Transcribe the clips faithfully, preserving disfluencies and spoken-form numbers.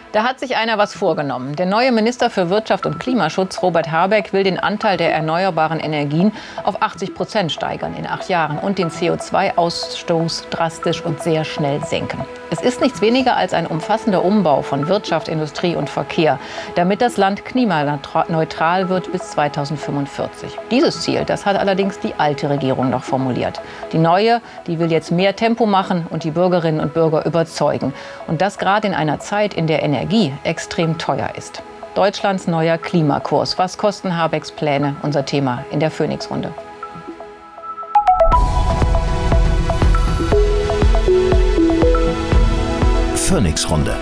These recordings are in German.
Da hat sich einer was vorgenommen. Der neue Minister für Wirtschaft und Klimaschutz, Robert Habeck, will den Anteil der erneuerbaren Energien auf achtzig Prozent steigern in acht Jahren und den C O zwei Ausstoß drastisch und sehr schnell senken. Es ist nichts weniger als ein umfassender Umbau von Wirtschaft, Industrie und Verkehr, damit das Land klimaneutral wird bis zweitausendfünfundvierzig. Dieses Ziel, das hat allerdings die alte Regierung noch formuliert. Die neue, die will jetzt mehr Tempo machen und die Bürgerinnen und Bürger überzeugen. Und das gerade in einer Zeit, in der Energie extrem teuer ist. Deutschlands neuer Klimakurs. Was kosten Habecks Pläne? Unser Thema in der Phoenix-Runde. Phoenix-Runde.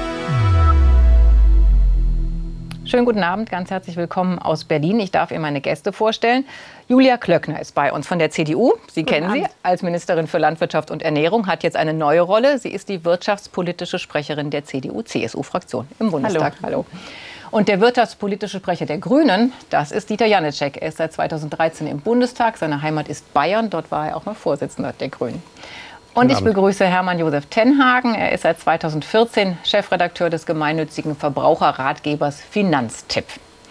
Schönen guten Abend, ganz herzlich willkommen aus Berlin. Ich darf Ihnen meine Gäste vorstellen. Julia Klöckner ist bei uns von der C D U. Sie guten kennen Abend. Sie als Ministerin für Landwirtschaft und Ernährung, hat jetzt eine neue Rolle. Sie ist die wirtschaftspolitische Sprecherin der C D U-C S U-Fraktion im Bundestag. Hallo. Hallo. Und der wirtschaftspolitische Sprecher der Grünen, das ist Dieter Janicek. Er ist seit zweitausenddreizehn im Bundestag. Seine Heimat ist Bayern. Dort war er auch mal Vorsitzender der Grünen. Und ich begrüße Hermann Josef Tenhagen. Er ist seit zweitausendvierzehn Chefredakteur des gemeinnützigen Verbraucherratgebers Finanztipp.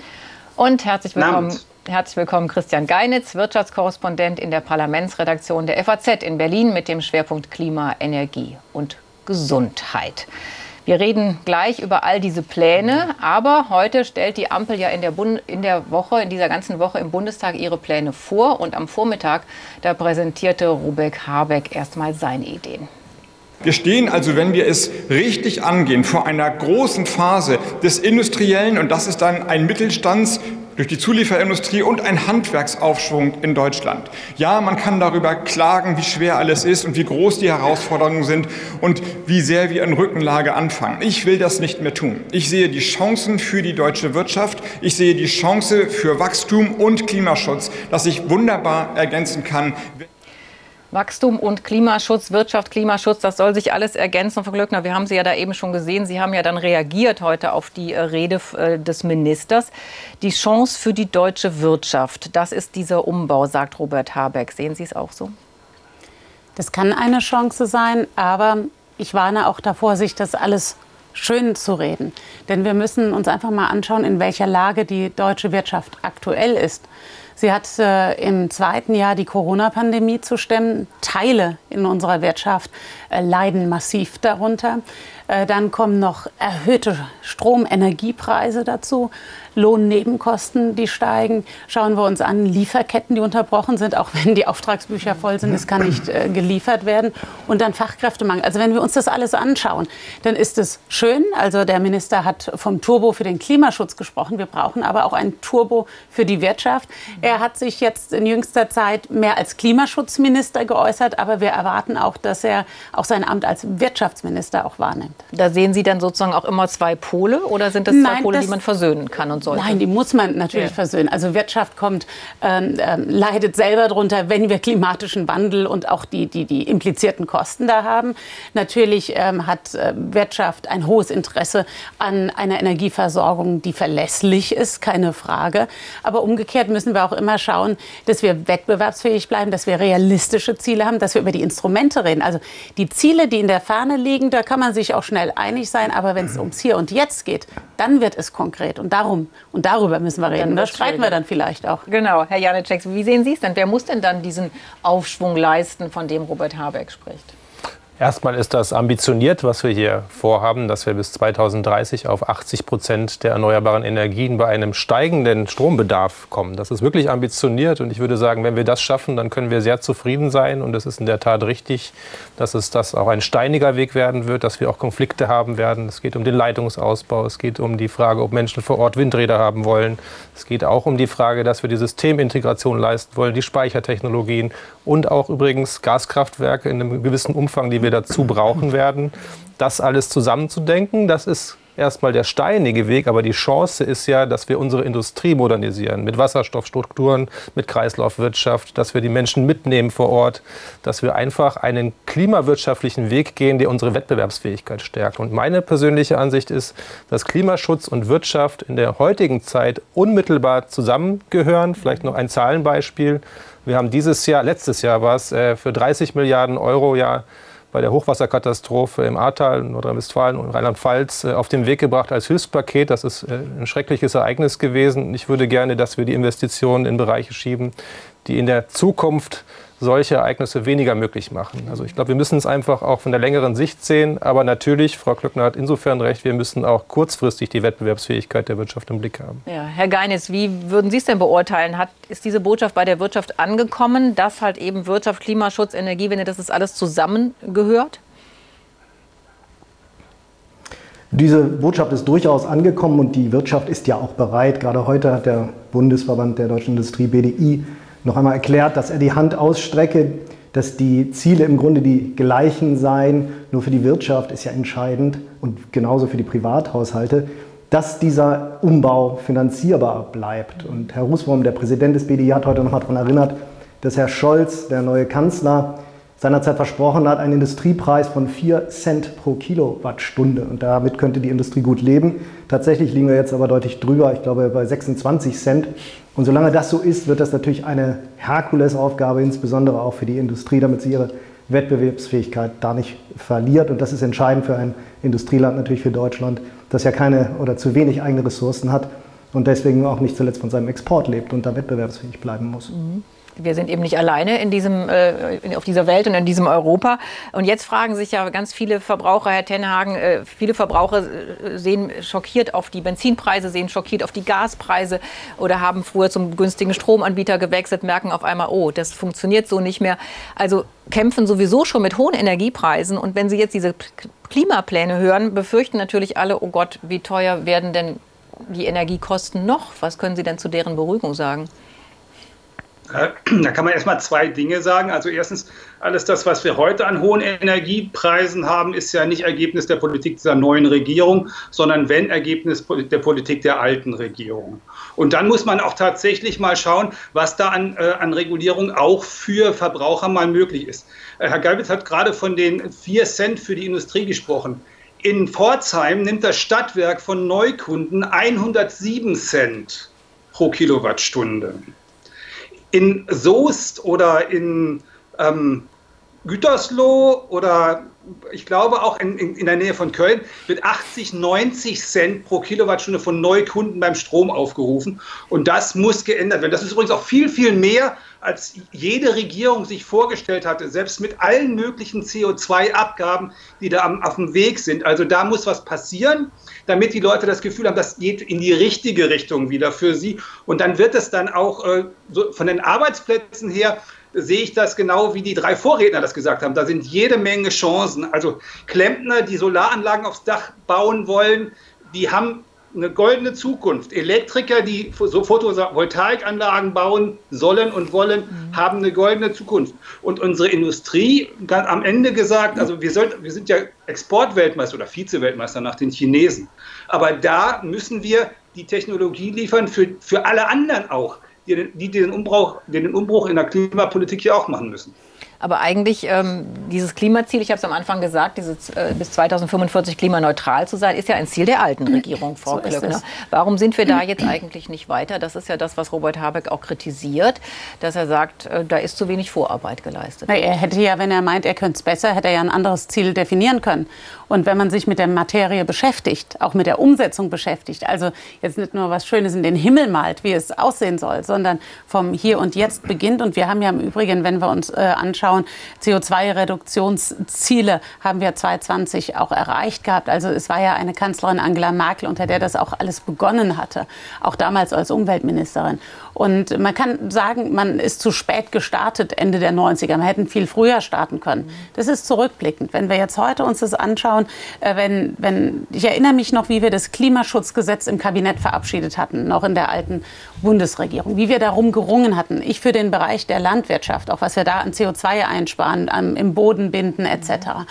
Und herzlich willkommen, herzlich willkommen Christian Geinitz, Wirtschaftskorrespondent in der Parlamentsredaktion der F A Z in Berlin mit dem Schwerpunkt Klima, Energie und Gesundheit. Wir reden gleich über all diese Pläne, aber heute stellt die Ampel ja in der, Bund in der Woche, in dieser ganzen Woche im Bundestag ihre Pläne vor. Und am Vormittag, da präsentierte Robert Habeck erstmal seine Ideen. Wir stehen also, wenn wir es richtig angehen, vor einer großen Phase des Industriellen, und das ist dann ein Mittelstands- durch die Zulieferindustrie und ein Handwerksaufschwung in Deutschland. Ja, man kann darüber klagen, wie schwer alles ist und wie groß die Herausforderungen sind und wie sehr wir in Rückenlage anfangen. Ich will das nicht mehr tun. Ich sehe die Chancen für die deutsche Wirtschaft. Ich sehe die Chance für Wachstum und Klimaschutz, das ich wunderbar ergänzen kann. Wachstum und Klimaschutz, Wirtschaft, Klimaschutz, das soll sich alles ergänzen. Frau Klöckner, wir haben Sie ja da eben schon gesehen. Sie haben ja dann reagiert heute auf die Rede des Ministers. Die Chance für die deutsche Wirtschaft, das ist dieser Umbau, sagt Robert Habeck. Sehen Sie es auch so? Das kann eine Chance sein, aber ich warne auch davor, sich das alles schön zu reden. Denn wir müssen uns einfach mal anschauen, in welcher Lage die deutsche Wirtschaft aktuell ist. Sie hat äh, im zweiten Jahr die Corona-Pandemie zu stemmen. Teile in unserer Wirtschaft äh, leiden massiv darunter. Äh, dann kommen noch erhöhte Strom-Energiepreise dazu, Lohnnebenkosten, die steigen. Schauen wir uns an, Lieferketten, die unterbrochen sind, auch wenn die Auftragsbücher voll sind, es kann nicht äh, geliefert werden. Und dann Fachkräftemangel. Also wenn wir uns das alles anschauen, dann ist es schön. Also der Minister hat vom Turbo für den Klimaschutz gesprochen. Wir brauchen aber auch ein Turbo für die Wirtschaft. Er hat sich jetzt in jüngster Zeit mehr als Klimaschutzminister geäußert, aber wir erwarten auch, dass er auch sein Amt als Wirtschaftsminister auch wahrnimmt. Da sehen Sie dann sozusagen auch immer zwei Pole oder sind das zwei Nein, Pole, das, die man versöhnen kann und sollte? Nein, die muss man natürlich ja. versöhnen. Also Wirtschaft kommt, ähm, ähm, leidet selber darunter, wenn wir klimatischen Wandel und auch die, die, die implizierten Kosten da haben. Natürlich ähm, hat äh, Wirtschaft ein hohes Interesse an einer Energieversorgung, die verlässlich ist, keine Frage. Aber umgekehrt müssen wir auch immer schauen, dass wir wettbewerbsfähig bleiben, dass wir realistische Ziele haben, dass wir über die Instrumente reden. Also die Ziele, die in der Ferne liegen, da kann man sich auch schnell einig sein. Aber wenn es ums Hier und Jetzt geht, dann wird es konkret. Und darum und darüber müssen wir reden. Da streiten wir dann vielleicht auch. Genau, Herr Janicek, wie sehen Sie es denn? Wer muss denn dann diesen Aufschwung leisten, von dem Robert Habeck spricht? Erstmal ist das ambitioniert, was wir hier vorhaben, dass wir bis zweitausenddreißig auf achtzig Prozent der erneuerbaren Energien bei einem steigenden Strombedarf kommen. Das ist wirklich ambitioniert und ich würde sagen, wenn wir das schaffen, dann können wir sehr zufrieden sein und es ist in der Tat richtig, dass es das auch ein steiniger Weg werden wird, dass wir auch Konflikte haben werden. Es geht um den Leitungsausbau, es geht um die Frage, ob Menschen vor Ort Windräder haben wollen. Es geht auch um die Frage, dass wir die Systemintegration leisten wollen, die Speichertechnologien und auch übrigens Gaskraftwerke in einem gewissen Umfang, die wir dazu brauchen werden. Das alles zusammenzudenken, das ist erstmal der steinige Weg, aber die Chance ist ja, dass wir unsere Industrie modernisieren mit Wasserstoffstrukturen, mit Kreislaufwirtschaft, dass wir die Menschen mitnehmen vor Ort, dass wir einfach einen klimawirtschaftlichen Weg gehen, der unsere Wettbewerbsfähigkeit stärkt. Und meine persönliche Ansicht ist, dass Klimaschutz und Wirtschaft in der heutigen Zeit unmittelbar zusammengehören. Vielleicht noch ein Zahlenbeispiel. Wir haben dieses Jahr, letztes Jahr war es, für dreißig Milliarden Euro ja bei der Hochwasserkatastrophe im Ahrtal, Nordrhein-Westfalen und Rheinland-Pfalz auf den Weg gebracht als Hilfspaket. Das ist ein schreckliches Ereignis gewesen. Ich würde gerne, dass wir die Investitionen in Bereiche schieben, die in der Zukunft solche Ereignisse weniger möglich machen. Also ich glaube, wir müssen es einfach auch von der längeren Sicht sehen. Aber natürlich, Frau Klöckner hat insofern recht, wir müssen auch kurzfristig die Wettbewerbsfähigkeit der Wirtschaft im Blick haben. Ja, Herr Geines, wie würden Sie es denn beurteilen? Hat, ist diese Botschaft bei der Wirtschaft angekommen, dass halt eben Wirtschaft, Klimaschutz, Energiewende, dass es alles zusammengehört? Diese Botschaft ist durchaus angekommen und die Wirtschaft ist ja auch bereit. Gerade heute hat der Bundesverband der Deutschen Industrie, B D I, noch einmal erklärt, dass er die Hand ausstrecke, dass die Ziele im Grunde die gleichen seien. Nur für die Wirtschaft ist ja entscheidend und genauso für die Privathaushalte, dass dieser Umbau finanzierbar bleibt. Und Herr Ruswurm, der Präsident des B D I, hat heute noch mal daran erinnert, dass Herr Scholz, der neue Kanzler, seinerzeit versprochen hat, einen Industriepreis von vier Cent pro Kilowattstunde. Und damit könnte die Industrie gut leben. Tatsächlich liegen wir jetzt aber deutlich drüber, ich glaube bei sechsundzwanzig Cent. Und solange das so ist, wird das natürlich eine Herkulesaufgabe, insbesondere auch für die Industrie, damit sie ihre Wettbewerbsfähigkeit da nicht verliert. Und das ist entscheidend für ein Industrieland, natürlich für Deutschland, das ja keine oder zu wenig eigene Ressourcen hat und deswegen auch nicht zuletzt von seinem Export lebt und da wettbewerbsfähig bleiben muss. Mhm. Wir sind eben nicht alleine in diesem, äh, auf dieser Welt und in diesem Europa. Und jetzt fragen sich ja ganz viele Verbraucher, Herr Tenhagen, äh, viele Verbraucher äh, sehen schockiert auf die Benzinpreise, sehen schockiert auf die Gaspreise oder haben früher zum günstigen Stromanbieter gewechselt, merken auf einmal, oh, das funktioniert so nicht mehr. Also kämpfen sowieso schon mit hohen Energiepreisen. Und wenn Sie jetzt diese Klimapläne hören, befürchten natürlich alle, oh Gott, wie teuer werden denn die Energiekosten noch? Was können Sie denn zu deren Beruhigung sagen? Da kann man erstmal zwei Dinge sagen. Also erstens, alles das, was wir heute an hohen Energiepreisen haben, ist ja nicht Ergebnis der Politik dieser neuen Regierung, sondern wenn Ergebnis der Politik der alten Regierung. Und dann muss man auch tatsächlich mal schauen, was da an, äh, an Regulierung auch für Verbraucher mal möglich ist. Äh, Herr Geiwitz hat gerade von den vier Cent für die Industrie gesprochen. In Pforzheim nimmt das Stadtwerk von Neukunden hundertsieben Cent pro Kilowattstunde. In Soest oder in ähm, Gütersloh oder ich glaube auch in, in, in der Nähe von Köln wird achtzig, neunzig Cent pro Kilowattstunde von Neukunden beim Strom aufgerufen. Und das muss geändert werden. Das ist übrigens auch viel, viel mehr, als jede Regierung sich vorgestellt hatte, selbst mit allen möglichen C O zwei Abgaben, die da am, auf dem Weg sind. Also da muss was passieren, damit die Leute das Gefühl haben, das geht in die richtige Richtung wieder für sie. Und dann wird es dann auch äh, so von den Arbeitsplätzen her, sehe ich das genau, wie die drei Vorredner das gesagt haben. Da sind jede Menge Chancen. Also Klempner, die Solaranlagen aufs Dach bauen wollen, die haben eine goldene Zukunft. Elektriker, die so Photovoltaikanlagen bauen sollen und wollen, mhm. haben eine goldene Zukunft. Und unsere Industrie, ganz am Ende gesagt, also wir, sollten, wir sind ja Exportweltmeister oder Vize-Weltmeister nach den Chinesen. Aber da müssen wir die Technologie liefern für, für alle anderen auch, die, die den, Umbruch, den Umbruch in der Klimapolitik ja auch machen müssen. Aber eigentlich ähm, dieses Klimaziel, ich habe es am Anfang gesagt, dieses, äh, bis zweitausendfünfundvierzig klimaneutral zu sein, ist ja ein Ziel der alten Regierung, Frau so Klöckner. Warum sind wir da jetzt eigentlich nicht weiter? Das ist ja das, was Robert Habeck auch kritisiert, dass er sagt, äh, da ist zu wenig Vorarbeit geleistet. Na, er hätte ja, wenn er meint, er könnte es besser, hätte er ja ein anderes Ziel definieren können. Und wenn man sich mit der Materie beschäftigt, auch mit der Umsetzung beschäftigt, also jetzt nicht nur was Schönes in den Himmel malt, wie es aussehen soll, sondern vom Hier und Jetzt beginnt. Und wir haben ja im Übrigen, wenn wir uns äh, anschauen, C O zwei Reduktionsziele haben wir zweitausendzwanzig auch erreicht gehabt. Also es war ja eine Kanzlerin Angela Merkel, unter der das auch alles begonnen hatte, auch damals als Umweltministerin. Und man kann sagen, man ist zu spät gestartet, Ende der neunziger. Man hätte viel früher starten können. Das ist zurückblickend. Wenn wir jetzt heute uns das anschauen, äh, wenn, wenn, ich erinnere mich noch, wie wir das Klimaschutzgesetz im Kabinett verabschiedet hatten, noch in der alten Bundesregierung, wie wir darum gerungen hatten. Ich für den Bereich der Landwirtschaft, auch was wir da an C O zwei einsparen, am, im Boden binden et cetera.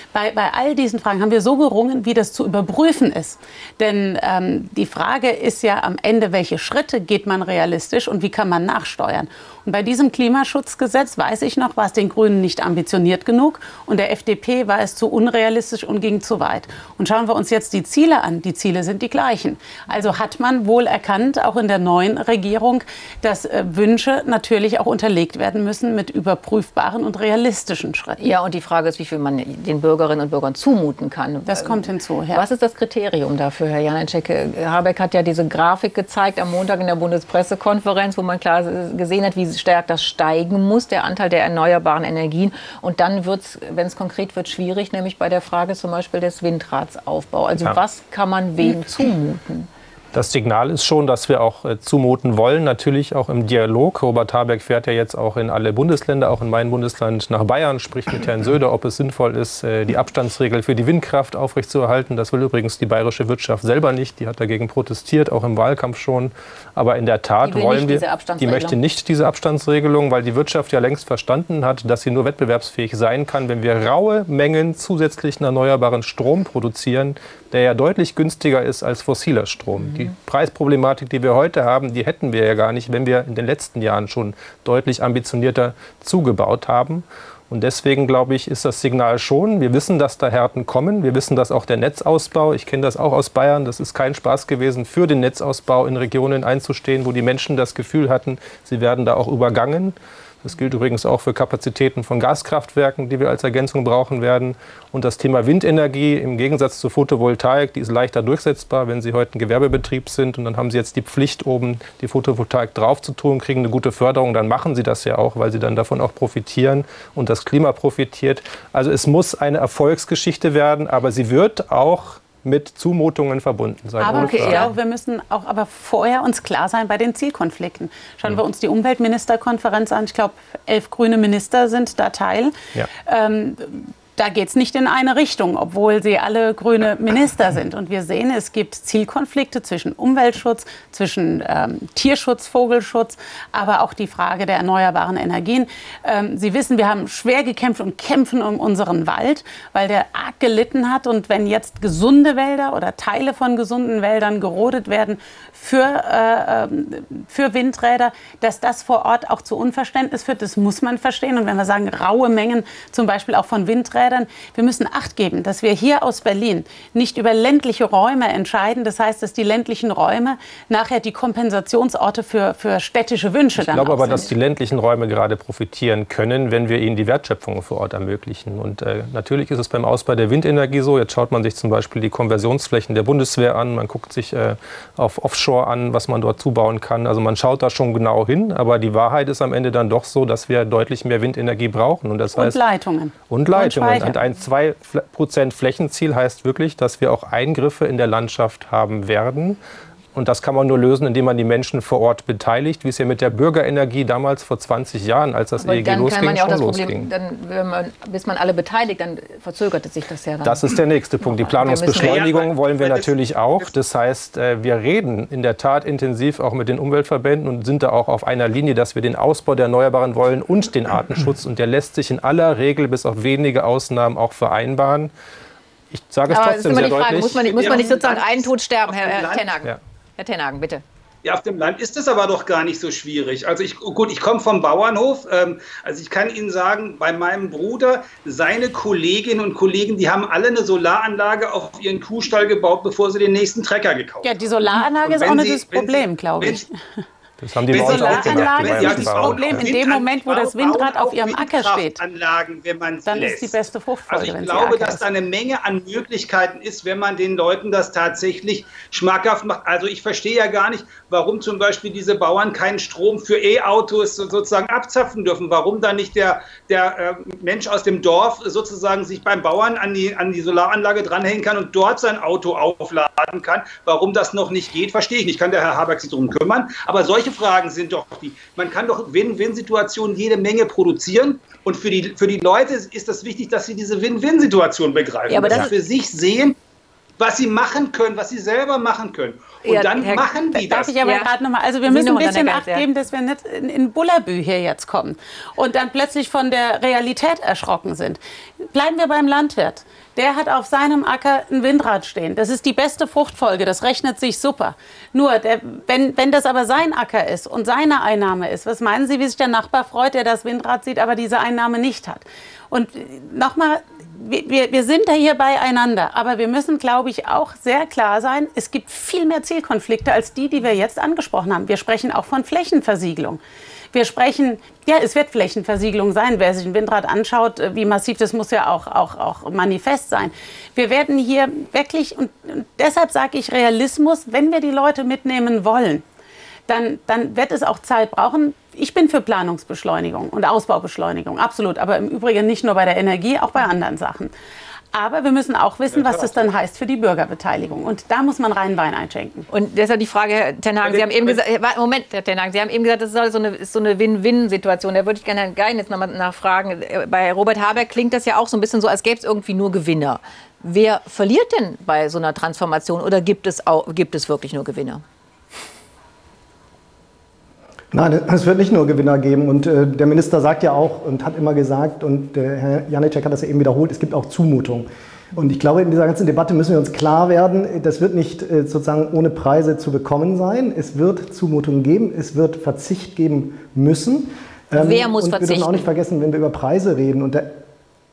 Bei, bei all diesen Fragen haben wir so gerungen, wie das zu überprüfen ist. Denn ähm, die Frage ist ja am Ende, welche Schritte geht man realistisch und wie kann man nachsteuern. Und bei diesem Klimaschutzgesetz, weiß ich noch, war es den Grünen nicht ambitioniert genug und der F D P war es zu unrealistisch und ging zu weit. Und schauen wir uns jetzt die Ziele an. Die Ziele sind die gleichen. Also hat man wohl erkannt, auch in der neuen Regierung, dass äh, Wünsche natürlich auch unterlegt werden müssen mit überprüfbaren und realistischen Schritten. Ja, und die Frage ist, wie viel man den Bürgerinnen und Bürgern zumuten kann. Das kommt hinzu, ja. Was ist das Kriterium dafür, Herr Janáček? Habeck hat ja diese Grafik gezeigt am Montag in der Bundespressekonferenz, wo man klar gesehen hat, wie stark das steigen muss, der Anteil der erneuerbaren Energien. Und dann wird es, wenn es konkret wird, schwierig, nämlich bei der Frage zum Beispiel des Windratsaufbaus. Also ja. Was kann man wem zumuten? Das Signal ist schon, dass wir auch äh, zumuten wollen, natürlich auch im Dialog. Robert Habeck fährt ja jetzt auch in alle Bundesländer, auch in mein Bundesland nach Bayern, spricht mit Herrn Söder, ob es sinnvoll ist, äh, die Abstandsregel für die Windkraft aufrechtzuerhalten. Das will übrigens die bayerische Wirtschaft selber nicht. Die hat dagegen protestiert, auch im Wahlkampf schon. Aber in der Tat wollen wir, die möchte nicht diese Abstandsregelung, weil die Wirtschaft ja längst verstanden hat, dass sie nur wettbewerbsfähig sein kann, wenn wir raue Mengen zusätzlichen erneuerbaren Strom produzieren, der ja deutlich günstiger ist als fossiler Strom. Mhm. Die Preisproblematik, die wir heute haben, die hätten wir ja gar nicht, wenn wir in den letzten Jahren schon deutlich ambitionierter zugebaut haben. Und deswegen, glaube ich, ist das Signal schon, wir wissen, dass da Härten kommen. Wir wissen, dass auch der Netzausbau, ich kenne das auch aus Bayern, das ist kein Spaß gewesen, für den Netzausbau in Regionen einzustehen, wo die Menschen das Gefühl hatten, sie werden da auch übergangen. Das gilt übrigens auch für Kapazitäten von Gaskraftwerken, die wir als Ergänzung brauchen werden. Und das Thema Windenergie im Gegensatz zur Photovoltaik, die ist leichter durchsetzbar, wenn Sie heute ein Gewerbebetrieb sind. Und dann haben Sie jetzt die Pflicht, oben die Photovoltaik drauf zu tun, kriegen eine gute Förderung. Dann machen Sie das ja auch, weil Sie dann davon auch profitieren und das Klima profitiert. Also es muss eine Erfolgsgeschichte werden, aber sie wird auch mit Zumutungen verbunden sein. Aber okay, ich glaube, wir müssen auch aber vorher uns klar sein bei den Zielkonflikten. Schauen mhm. wir uns die Umweltministerkonferenz an. Ich glaube, elf grüne Minister sind da Teil. Ja. Ähm, Da geht es nicht in eine Richtung, obwohl sie alle grüne Minister sind. Und wir sehen, es gibt Zielkonflikte zwischen Umweltschutz, zwischen ähm, Tierschutz, Vogelschutz, aber auch die Frage der erneuerbaren Energien. Ähm, Sie wissen, wir haben schwer gekämpft und kämpfen um unseren Wald, weil der arg gelitten hat. Und wenn jetzt gesunde Wälder oder Teile von gesunden Wäldern gerodet werden für, äh, für Windräder, dass das vor Ort auch zu Unverständnis führt, das muss man verstehen. Und wenn wir sagen, raue Mengen zum Beispiel auch von Windrädern, wir müssen Acht geben, dass wir hier aus Berlin nicht über ländliche Räume entscheiden. Das heißt, dass die ländlichen Räume nachher die Kompensationsorte für, für städtische Wünsche dann Ich glaube aber, sind. dass die ländlichen Räume gerade profitieren können, wenn wir ihnen die Wertschöpfung vor Ort ermöglichen. Und äh, natürlich ist es beim Ausbau der Windenergie so. Jetzt schaut man sich zum Beispiel die Konversionsflächen der Bundeswehr an. Man guckt sich äh, auf Offshore an, was man dort zubauen kann. Also man schaut da schon genau hin. Aber die Wahrheit ist am Ende dann doch so, dass wir deutlich mehr Windenergie brauchen. Und, das und heißt, Leitungen. Und Leitungen. Und ein zwei Prozent Flächenziel heißt wirklich, dass wir auch Eingriffe in der Landschaft haben werden. Und das kann man nur lösen, indem man die Menschen vor Ort beteiligt, wie es ja mit der Bürgerenergie damals vor zwanzig Jahren, als das Aber E E G dann losging, kann man ja auch schon das Problem, losging. dann, wenn man, bis man alle beteiligt, dann verzögert es sich das ja dann. Das ist der nächste Punkt. Die Planungsbeschleunigung wollen wir natürlich auch. Das heißt, wir reden in der Tat intensiv auch mit den Umweltverbänden und sind da auch auf einer Linie, dass wir den Ausbau der Erneuerbaren wollen und den Artenschutz. Und der lässt sich in aller Regel bis auf wenige Ausnahmen auch vereinbaren. Ich sage es Aber trotzdem das ist immer sehr die Frage, deutlich. muss man nicht, muss man nicht sozusagen einen Tod sterben, Herr, Herr Tenhagen? Ja. Herr Tenhagen, bitte. Ja, auf dem Land ist es aber doch gar nicht so schwierig. Also ich, gut, ich komme vom Bauernhof. Ähm, also ich kann Ihnen sagen, bei meinem Bruder, seine Kolleginnen und Kollegen, die haben alle eine Solaranlage auf ihren Kuhstall gebaut, bevor sie den nächsten Trecker gekauft haben. Ja, die Solaranlage ist auch nicht das Problem, glaube ich. Das haben die bei uns auch Solaranlage gemacht. ist nicht das Problem. In dem Moment, wo das Windrad auf ihrem Acker steht, wenn man dann lässt. ist die beste Fruchtfolge. Also ich wenn glaube, sie dass da eine Menge an Möglichkeiten ist, wenn man den Leuten das tatsächlich schmackhaft macht. Also ich verstehe ja gar nicht, warum zum Beispiel diese Bauern keinen Strom für E-Autos sozusagen abzapfen dürfen. Warum da nicht der, der äh, Mensch aus dem Dorf sozusagen sich beim Bauern an die, an die Solaranlage dranhängen kann und dort sein Auto aufladen kann. Warum das noch nicht geht, verstehe ich nicht. Kann der Herr Habeck sich darum kümmern. Aber solche Fragen sind doch die. Man kann doch Win-Win-Situationen jede Menge produzieren. Und für die, für die Leute ist das wichtig, dass sie diese Win-Win-Situation begreifen. Ja, aber dass das sie für sich sehen, was sie machen können, was sie selber machen können. Und ja, dann Herr, machen die darf das. Ich aber ja. gerade noch mal, also wir müssen ein bisschen Acht geben, dass wir nicht in, in Bullabü hier jetzt kommen und dann plötzlich von der Realität erschrocken sind. Bleiben wir beim Landwirt. Der hat auf seinem Acker ein Windrad stehen. Das ist die beste Fruchtfolge, das rechnet sich super. Nur, der, wenn, wenn das aber sein Acker ist und seine Einnahme ist, was meinen Sie, wie sich der Nachbar freut, der das Windrad sieht, aber diese Einnahme nicht hat? Und nochmal, wir, wir sind da hier beieinander, aber wir müssen, glaube ich, auch sehr klar sein, es gibt viel mehr Zielkonflikte als die, die wir jetzt angesprochen haben. Wir sprechen auch von Flächenversiegelung. Wir sprechen, ja, es wird Flächenversiegelung sein. Wer sich ein Windrad anschaut, wie massiv, das muss ja auch, auch, auch manifest sein. Wir werden hier wirklich, und, und deshalb sage ich Realismus, wenn wir die Leute mitnehmen wollen, dann, dann wird es auch Zeit brauchen. Ich bin für Planungsbeschleunigung und Ausbaubeschleunigung, absolut. Aber im Übrigen nicht nur bei der Energie, auch bei anderen Sachen. Aber wir müssen auch wissen, was das dann heißt für die Bürgerbeteiligung. Und da muss man reinen Wein einschenken. Und deshalb die Frage, Herr ten Hagen, Sie haben eben gesagt, Moment, Herr ten Hagen, Sie haben eben gesagt, das ist so eine, ist so eine Win-Win-Situation. Da würde ich gerne Herrn Gein jetzt nochmal nachfragen. Bei Robert Habeck klingt das ja auch so ein bisschen so, als gäbe es irgendwie nur Gewinner. Wer verliert denn bei so einer Transformation oder gibt es, auch, gibt es wirklich nur Gewinner? Nein, es wird nicht nur Gewinner geben. Und äh, der Minister sagt ja auch und hat immer gesagt, und äh, Herr Janecek hat das ja eben wiederholt, es gibt auch Zumutungen. Und ich glaube, in dieser ganzen Debatte müssen wir uns klar werden, das wird nicht äh, sozusagen ohne Preise zu bekommen sein. Es wird Zumutungen geben, es wird Verzicht geben müssen. Ähm, Wer muss und verzichten? Wir dürfen auch nicht vergessen, wenn wir über Preise reden. Und der,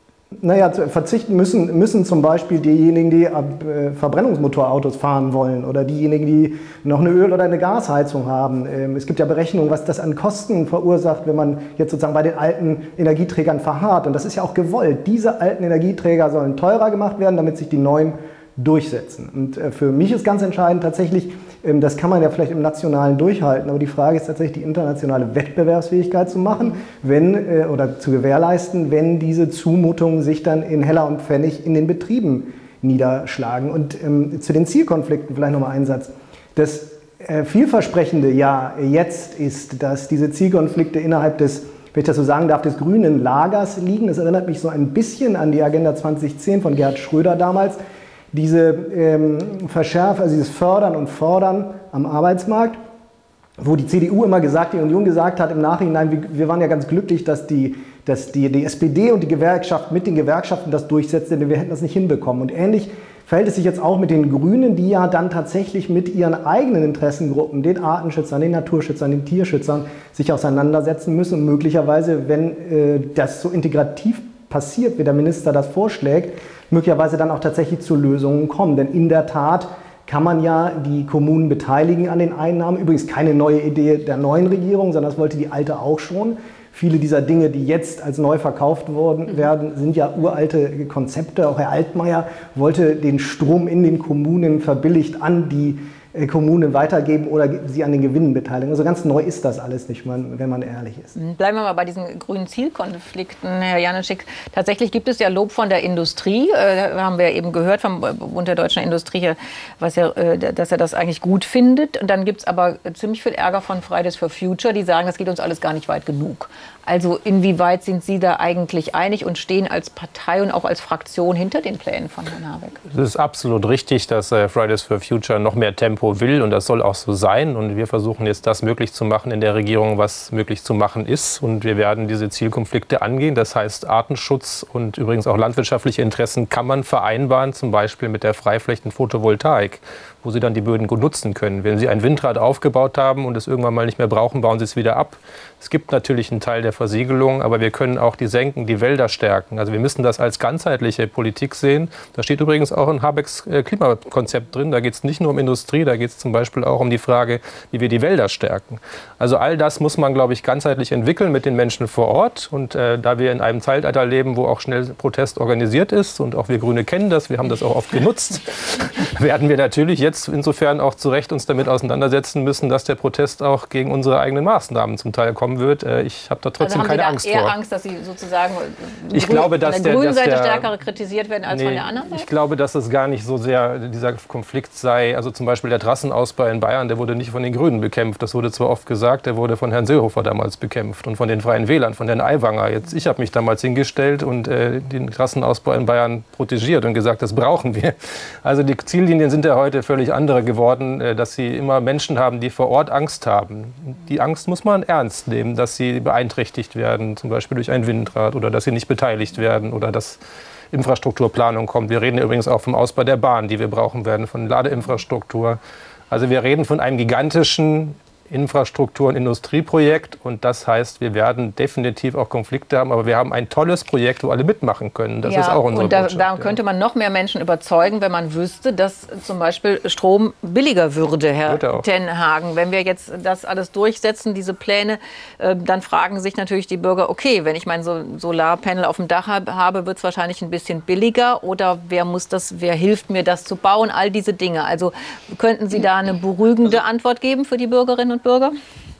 Naja, verzichten müssen, müssen zum Beispiel diejenigen, die ab äh, Verbrennungsmotorautos fahren wollen oder diejenigen, die noch eine Öl- oder eine Gasheizung haben. Ähm, es gibt ja Berechnungen, was das an Kosten verursacht, wenn man jetzt sozusagen bei den alten Energieträgern verharrt. Und das ist ja auch gewollt. Diese alten Energieträger sollen teurer gemacht werden, damit sich die neuen durchsetzen. Und äh, für mich ist ganz entscheidend tatsächlich, ähm, das kann man ja vielleicht im Nationalen durchhalten, aber die Frage ist tatsächlich, die internationale Wettbewerbsfähigkeit zu machen, wenn äh, oder zu gewährleisten, wenn diese Zumutungen sich dann in Heller und Pfennig in den Betrieben niederschlagen. Und ähm, zu den Zielkonflikten vielleicht nochmal ein Satz. Das äh, vielversprechende ja jetzt ist, dass diese Zielkonflikte innerhalb des, wenn ich das so sagen darf, des grünen Lagers liegen. Das erinnert mich so ein bisschen an die Agenda zwanzig zehn von Gerhard Schröder damals. Diese ähm, Verschärfung, also dieses Fördern und Fordern am Arbeitsmarkt, wo die C D U immer gesagt, die Union gesagt hat im Nachhinein, wir, wir waren ja ganz glücklich, dass, die, dass die, die S P D und die Gewerkschaft mit den Gewerkschaften das durchsetzte, denn wir hätten das nicht hinbekommen. Und ähnlich verhält es sich jetzt auch mit den Grünen, die ja dann tatsächlich mit ihren eigenen Interessengruppen, den Artenschützern, den Naturschützern, den Tierschützern, sich auseinandersetzen müssen und möglicherweise, wenn äh, das so integrativ passiert, wie der Minister das vorschlägt, möglicherweise dann auch tatsächlich zu Lösungen kommen. Denn in der Tat kann man ja die Kommunen beteiligen an den Einnahmen. Übrigens keine neue Idee der neuen Regierung, sondern das wollte die alte auch schon. Viele dieser Dinge, die jetzt als neu verkauft worden werden, sind ja uralte Konzepte. Auch Herr Altmaier wollte den Strom in den Kommunen verbilligt an die Kommunen weitergeben oder sie an den Gewinnen beteiligen. Also ganz neu ist das alles nicht, wenn man ehrlich ist. Bleiben wir mal bei diesen grünen Zielkonflikten, Herr Janecek. Tatsächlich gibt es ja Lob von der Industrie. Da haben wir eben gehört vom Bund der Deutschen Industrie, was ja, dass er das eigentlich gut findet. Und dann gibt es aber ziemlich viel Ärger von Fridays for Future, die sagen, das geht uns alles gar nicht weit genug. Also inwieweit sind Sie da eigentlich einig und stehen als Partei und auch als Fraktion hinter den Plänen von Herrn Habeck? Es ist absolut richtig, dass äh, Fridays for Future noch mehr Tempo will und das soll auch so sein. Und wir versuchen jetzt das möglich zu machen in der Regierung, was möglich zu machen ist. Und wir werden diese Zielkonflikte angehen. Das heißt, Artenschutz und übrigens auch landwirtschaftliche Interessen kann man vereinbaren, zum Beispiel mit der Freiflächen-Photovoltaik, wo Sie dann die Böden gut nutzen können. Wenn Sie ein Windrad aufgebaut haben und es irgendwann mal nicht mehr brauchen, bauen Sie es wieder ab. Es gibt natürlich einen Teil der Versiegelung, aber wir können auch die Senken, die Wälder stärken. Also wir müssen das als ganzheitliche Politik sehen. Da steht übrigens auch in Habecks Klimakonzept drin. Da geht es nicht nur um Industrie, da geht es zum Beispiel auch um die Frage, wie wir die Wälder stärken. Also all das muss man, glaube ich, ganzheitlich entwickeln mit den Menschen vor Ort. Und äh, da wir in einem Zeitalter leben, wo auch schnell Protest organisiert ist und auch wir Grüne kennen das, wir haben das auch oft genutzt, werden wir natürlich jetzt insofern auch zu Recht uns damit auseinandersetzen müssen, dass der Protest auch gegen unsere eigenen Maßnahmen zum Teil kommen wird. Ich habe da trotzdem trotzdem also keine haben Angst Sie da eher vor. Angst, dass Sie sozusagen ich grün, glaube, dass von der der, grünen dass Seite der, stärker kritisiert werden als nee, von der anderen Seite? Ich glaube, dass es gar nicht so sehr dieser Konflikt sei. Also zum Beispiel der Trassenausbau in Bayern, der wurde nicht von den Grünen bekämpft. Das wurde zwar oft gesagt, der wurde von Herrn Seehofer damals bekämpft und von den Freien Wählern, von Herrn Aiwanger. Jetzt, ich habe mich damals hingestellt und äh, den Trassenausbau in Bayern protegiert und gesagt, das brauchen wir. Also die Ziellinien sind ja heute völlig andere geworden, äh, dass sie immer Menschen haben, die vor Ort Angst haben. Die Angst muss man ernst nehmen, dass sie beeinträchtigt werden, zum Beispiel durch ein Windrad oder dass sie nicht beteiligt werden oder dass Infrastrukturplanung kommt. Wir reden übrigens auch vom Ausbau der Bahn, die wir brauchen werden, von Ladeinfrastruktur. Also wir reden von einem gigantischen Infrastruktur- und Industrieprojekt und das heißt, wir werden definitiv auch Konflikte haben, aber wir haben ein tolles Projekt, wo alle mitmachen können. Das ja, ist auch unsere und da, Botschaft. da ja. könnte man noch mehr Menschen überzeugen, wenn man wüsste, dass zum Beispiel Strom billiger würde, Herr ten Hagen. Wenn wir jetzt das alles durchsetzen, diese Pläne, äh, dann fragen sich natürlich die Bürger, okay, wenn ich mein so Solarpanel auf dem Dach hab, habe, wird es wahrscheinlich ein bisschen billiger oder wer muss das, wer hilft mir das zu bauen, all diese Dinge. Also könnten Sie da eine beruhigende Antwort geben für die Bürgerinnen und Bürger?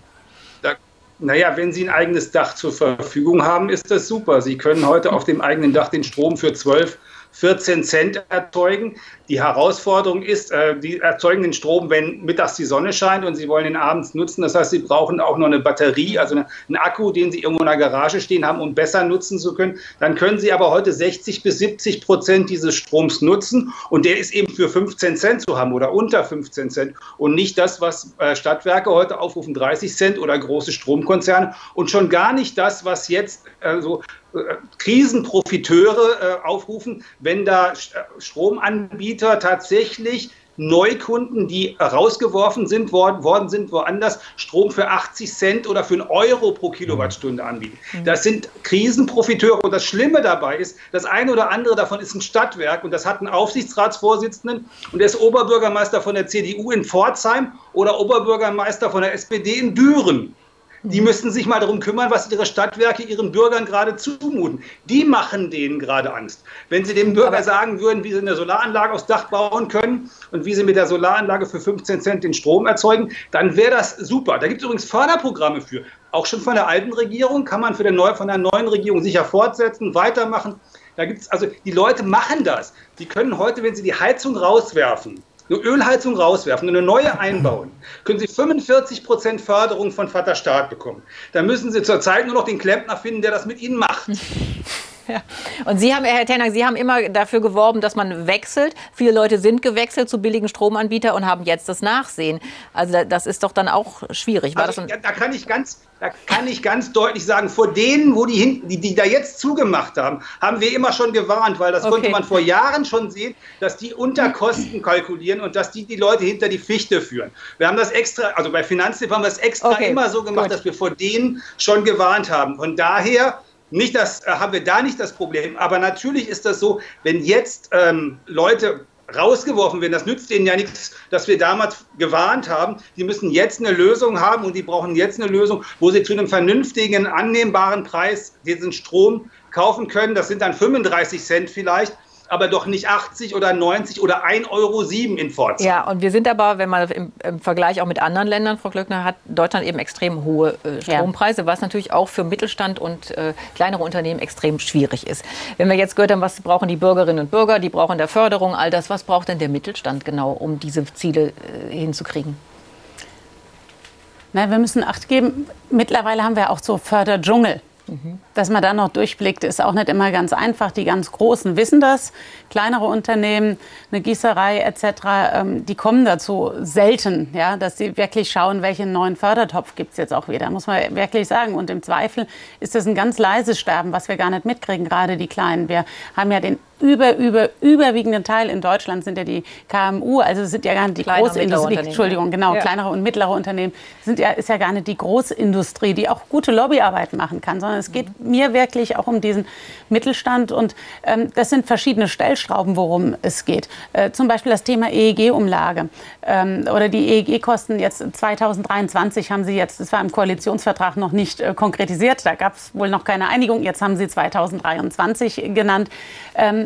Da, naja, wenn Sie ein eigenes Dach zur Verfügung haben, ist das super. Sie können heute auf dem eigenen Dach den Strom für zwölf, vierzehn Cent erzeugen. Die Herausforderung ist, äh, die erzeugen den Strom, wenn mittags die Sonne scheint und sie wollen ihn abends nutzen. Das heißt, sie brauchen auch noch eine Batterie, also eine, einen Akku, den sie irgendwo in der Garage stehen haben, um besser nutzen zu können. Dann können sie aber heute sechzig bis siebzig Prozent dieses Stroms nutzen und der ist eben für fünfzehn Cent zu haben oder unter fünfzehn Cent und nicht das, was äh, Stadtwerke heute aufrufen, dreißig Cent oder große Stromkonzerne und schon gar nicht das, was jetzt äh, so Krisenprofiteure äh, aufrufen, wenn da Stromanbieter tatsächlich Neukunden, die rausgeworfen sind worden, worden sind, woanders Strom für achtzig Cent oder für einen Euro pro Kilowattstunde anbieten. Das sind Krisenprofiteure und das Schlimme dabei ist, das eine oder andere davon ist ein Stadtwerk und das hat einen Aufsichtsratsvorsitzenden und der ist Oberbürgermeister von der C D U in Pforzheim oder Oberbürgermeister von der S P D in Düren. Die müssten sich mal darum kümmern, was ihre Stadtwerke ihren Bürgern gerade zumuten. Die machen denen gerade Angst. Wenn sie dem Bürger Aber sagen würden, wie sie eine Solaranlage aufs Dach bauen können und wie sie mit der Solaranlage für fünfzehn Cent den Strom erzeugen, dann wäre das super. Da gibt es übrigens Förderprogramme für. Auch schon von der alten Regierung kann man für den Neu- von der neuen Regierung sicher fortsetzen, weitermachen. Da gibt's also die Leute machen das. Die können heute, wenn sie die Heizung rauswerfen, eine Ölheizung rauswerfen und eine neue einbauen, können Sie fünfundvierzig Prozent Förderung von Vaterstaat bekommen. Da müssen Sie zurzeit nur noch den Klempner finden, der das mit Ihnen macht. Ja. Und Sie haben, Herr ten Hag, Sie haben immer dafür geworben, dass man wechselt. Viele Leute sind gewechselt zu billigen Stromanbietern und haben jetzt das Nachsehen. Also das ist doch dann auch schwierig. War also, das da, kann ich ganz, da kann ich ganz deutlich sagen, vor denen, wo die, hinten, die, die da jetzt zugemacht haben, haben wir immer schon gewarnt, weil das okay. konnte man vor Jahren schon sehen, dass die Unterkosten kalkulieren und dass die die Leute hinter die Fichte führen. Wir haben das extra, also bei Finanztipp haben wir es extra okay. immer so gemacht, Gut. dass wir vor denen schon gewarnt haben. Von daher Nicht das, äh, haben wir da nicht das Problem, aber natürlich ist das so, wenn jetzt ähm, Leute rausgeworfen werden, das nützt denen ja nichts, dass wir damals gewarnt haben, die müssen jetzt eine Lösung haben und die brauchen jetzt eine Lösung, wo sie zu einem vernünftigen, annehmbaren Preis diesen Strom kaufen können. Das sind dann fünfunddreißig Cent vielleicht, aber doch nicht achtzig oder neunzig oder ein Euro sieben in Pforzheim. Ja, und wir sind aber, wenn man im, im Vergleich auch mit anderen Ländern, Frau Klöckner, hat Deutschland eben extrem hohe äh, Strompreise, ja. was natürlich auch für Mittelstand und äh, kleinere Unternehmen extrem schwierig ist. Wenn wir jetzt gehört haben, was brauchen die Bürgerinnen und Bürger, die brauchen der Förderung, all das, was braucht denn der Mittelstand genau, um diese Ziele äh, hinzukriegen? Na, wir müssen Acht geben. Mittlerweile haben wir auch so Förderdschungel. Mhm. Dass man da noch durchblickt, ist auch nicht immer ganz einfach. Die ganz Großen wissen das. Kleinere Unternehmen, eine Gießerei et cetera, ähm, die kommen dazu selten, ja, dass sie wirklich schauen, welchen neuen Fördertopf gibt es jetzt auch wieder, muss man wirklich sagen. Und im Zweifel ist das ein ganz leises Sterben, was wir gar nicht mitkriegen, gerade die Kleinen. Wir haben ja den über, über, überwiegenden Teil in Deutschland sind ja die K M U, also sind ja gar nicht die Großindustrie, Entschuldigung, genau, ja. kleinere und mittlere Unternehmen, sind ja, ist ja gar nicht die Großindustrie, die auch gute Lobbyarbeit machen kann, sondern es geht mhm. mir wirklich auch um diesen Mittelstand und ähm, das sind verschiedene Stellschrauben, worum es geht. Äh, zum Beispiel das Thema E E G-Umlage ähm, oder die E E G-Kosten jetzt zweitausenddreiundzwanzig haben Sie jetzt, das war im Koalitionsvertrag noch nicht äh, konkretisiert, da gab es wohl noch keine Einigung, jetzt haben Sie zweitausenddreiundzwanzig genannt. Ähm,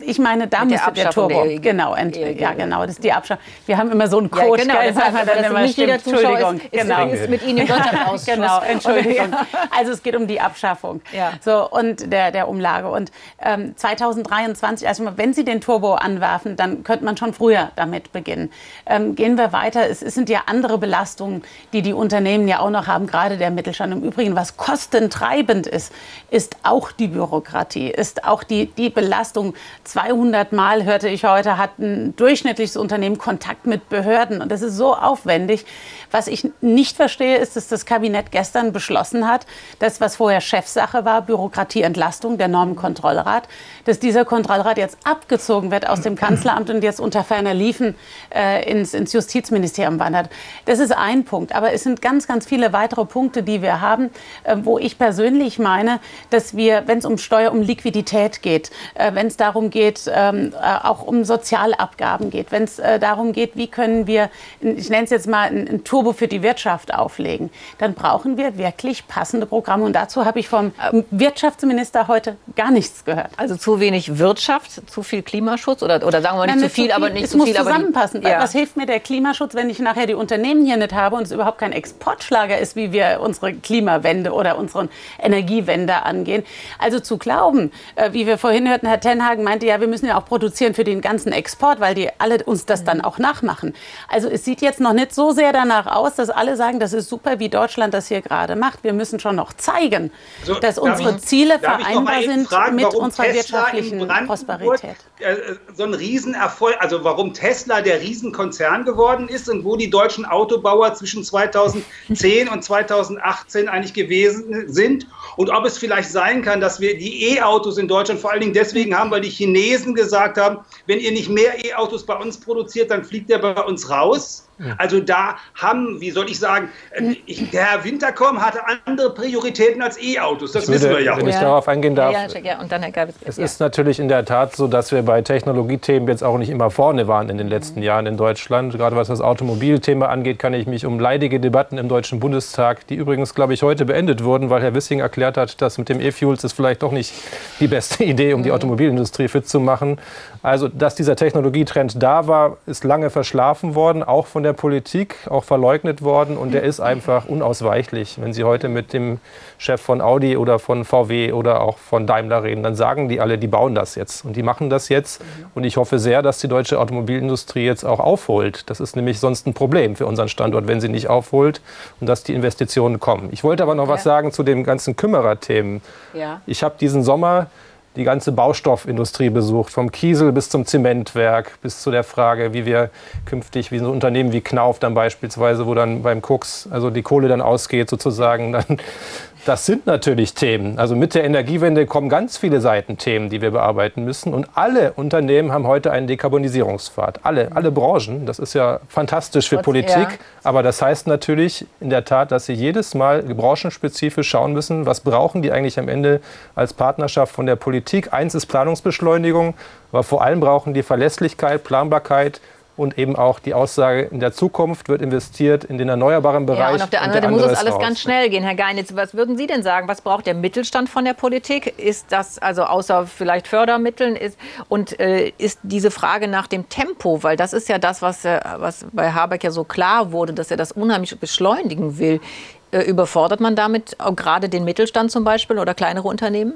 ich meine, da müsste der, der Turbo, der genau, ent, E E G, ja genau, das ist die Abschaffung. Wir haben immer so einen Code, ja, genau, gell, das heißt, man dann immer nicht jeder Entschuldigung, ist, genau. ist, ist mit Ihnen im Deutschlandausschuss. Genau, Entschuldigung. Also es geht um die Abschaffung ja. so, und der, der Umlage. Und ähm, zweitausenddreiundzwanzig, also wenn Sie den Turbo anwerfen, dann könnte man schon früher damit beginnen. Ähm, gehen wir weiter. Es, es sind ja andere Belastungen, die die Unternehmen ja auch noch haben, gerade der Mittelstand. Im Übrigen, was kostentreibend ist, ist auch die Bürokratie, ist auch die, die Belastung. zweihundert Mal, hörte ich heute, hat ein durchschnittliches Unternehmen Kontakt mit Behörden. Und das ist so aufwendig. Was ich nicht verstehe, ist, dass das Kabinett gestern beschlossen hat, dass, was vorher Chefsache war, Bürokratieentlastung, der Normenkontrollrat, dass dieser Kontrollrat jetzt abgezogen wird aus dem Kanzleramt und jetzt unter ferner Liefen äh, ins, ins Justizministerium wandert. Das ist ein Punkt. Aber es sind ganz, ganz viele weitere Punkte, die wir haben, äh, wo ich persönlich meine, dass wir, wenn es um Steuer, um Liquidität geht, äh, wenn es darum geht, ähm, äh, auch um Sozialabgaben geht, wenn es äh, darum geht, wie können wir, ich nenne es jetzt mal, ein, ein Turbo für die Wirtschaft auflegen, dann brauchen wir wirklich passende Programme. Und dazu habe ich vom Wirtschaftsminister heute gar nichts gehört. Also zu wenig Wirtschaft, zu viel Klimaschutz oder, oder sagen wir nicht Nein, zu viel, zu viel, aber nicht es zu muss viel. zusammenpassen. Aber die, ja. Was hilft mir der Klimaschutz, wenn ich nachher die Unternehmen hier nicht habe und es überhaupt kein Exportschlager ist, wie wir unsere Klimawende oder unsere Energiewende angehen? Also zu glauben, äh, wie wir vorhin hörten, Herr Tenhagen meinte, ja, wir müssen ja auch produzieren für den ganzen Export, weil die alle uns das dann auch nachmachen. Also es sieht jetzt noch nicht so sehr danach aus, dass alle sagen, das ist super, wie Deutschland das hier gerade macht. Wir müssen schon noch zeigen, so, dass unsere ich, Ziele vereinbar sind fragen, mit unserer Tesla wirtschaftlichen Prosperität. Äh, so ein Riesenerfolg, also warum Tesla der Riesenkonzern geworden ist und wo die deutschen Autobauer zwischen zweitausendzehn und zweitausendachtzehn eigentlich gewesen sind und ob es vielleicht sein kann, dass wir die E-Autos in Deutschland vor allen Dingen deswegen haben, weil die Chinesen gesagt haben, wenn ihr nicht mehr E-Autos bei uns produziert, dann fliegt der bei uns raus. Also da haben, wie soll ich sagen, ich, der Herr Winterkorn hatte andere Prioritäten als E-Autos, das würde, wissen wir ja. Wenn ich ja. darauf eingehen darf, ja, ja, und dann Herr Geibitz, es ja. ist natürlich in der Tat so, dass wir bei Technologiethemen jetzt auch nicht immer vorne waren in den letzten mhm. Jahren in Deutschland. Gerade was das Automobilthema angeht, kann ich mich um leidige Debatten im Deutschen Bundestag, die übrigens, glaube ich, heute beendet wurden, weil Herr Wissing erklärt hat, dass mit dem E-Fuels ist vielleicht doch nicht die beste Idee, um mhm. die Automobilindustrie fit zu machen. Also, dass dieser Technologietrend da war, ist lange verschlafen worden, auch von der Politik, auch verleugnet worden. Und der ist einfach unausweichlich. Wenn Sie heute mit dem Chef von Audi oder von V W oder auch von Daimler reden, dann sagen die alle, die bauen das jetzt. Und die machen das jetzt. Und ich hoffe sehr, dass die deutsche Automobilindustrie jetzt auch aufholt. Das ist nämlich sonst ein Problem für unseren Standort, wenn sie nicht aufholt und dass die Investitionen kommen. Ich wollte aber noch was sagen zu den ganzen Kümmererthemen. Ja. Ich habe diesen Sommer die ganze Baustoffindustrie besucht, vom Kiesel bis zum Zementwerk, bis zu der Frage, wie wir künftig, wie so Unternehmen wie Knauf dann beispielsweise, wo dann beim Koks, also die Kohle dann ausgeht sozusagen, dann, das sind natürlich Themen. Also mit der Energiewende kommen ganz viele Seitenthemen, die wir bearbeiten müssen. Und alle Unternehmen haben heute einen Dekarbonisierungspfad. Alle, alle Branchen. Das ist ja fantastisch für Politik. Ja. Aber das heißt natürlich in der Tat, dass sie jedes Mal branchenspezifisch schauen müssen, was brauchen die eigentlich am Ende als Partnerschaft von der Politik. Eins ist Planungsbeschleunigung, aber vor allem brauchen die Verlässlichkeit, Planbarkeit, und eben auch die Aussage, in der Zukunft wird investiert in den erneuerbaren Bereich. Ja, und auf der anderen Seite muss es alles ganz schnell gehen. Herr Geinitz, was würden Sie denn sagen? Was braucht der Mittelstand von der Politik? Ist das, also außer vielleicht Fördermitteln, ist, und äh, ist diese Frage nach dem Tempo, weil das ist ja das, was, äh, was bei Habeck ja so klar wurde, dass er das unheimlich beschleunigen will. Äh, überfordert man damit auch gerade den Mittelstand zum Beispiel oder kleinere Unternehmen?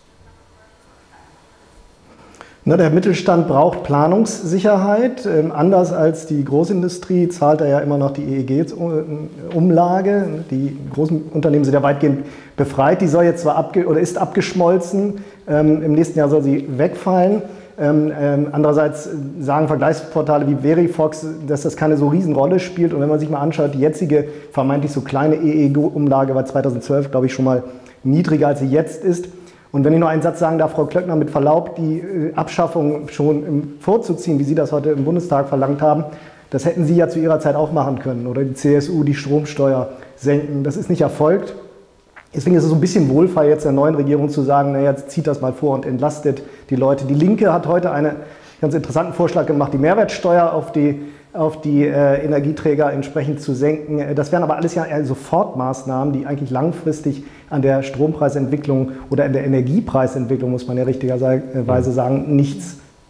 Na, der Mittelstand braucht Planungssicherheit. Ähm, anders als die Großindustrie zahlt er ja immer noch die E E G-Umlage. Die großen Unternehmen sind ja weitgehend befreit. Die soll jetzt zwar abge oder ist abgeschmolzen. Ähm, Im nächsten Jahr soll sie wegfallen. Ähm, ähm, andererseits sagen Vergleichsportale wie Verifox, dass das keine so Riesenrolle spielt. Und wenn man sich mal anschaut, die jetzige vermeintlich so kleine E E G-Umlage war zweitausendzwölf, glaube ich, schon mal niedriger, als sie jetzt ist. Und wenn ich noch einen Satz sagen darf, Frau Klöckner, mit Verlaub, die Abschaffung schon vorzuziehen, wie Sie das heute im Bundestag verlangt haben, das hätten Sie ja zu Ihrer Zeit auch machen können. Oder die C S U, die Stromsteuer senken. Das ist nicht erfolgt. Deswegen ist es so ein bisschen Wohlfall jetzt der neuen Regierung zu sagen, naja, jetzt zieht das mal vor und entlastet die Leute. Die Linke hat heute einen ganz interessanten Vorschlag gemacht, die Mehrwertsteuer auf die, auf die äh, Energieträger entsprechend zu senken. Das wären aber alles ja Sofortmaßnahmen, die eigentlich langfristig an der Strompreisentwicklung oder an der Energiepreisentwicklung, muss man ja richtigerweise sagen, nichts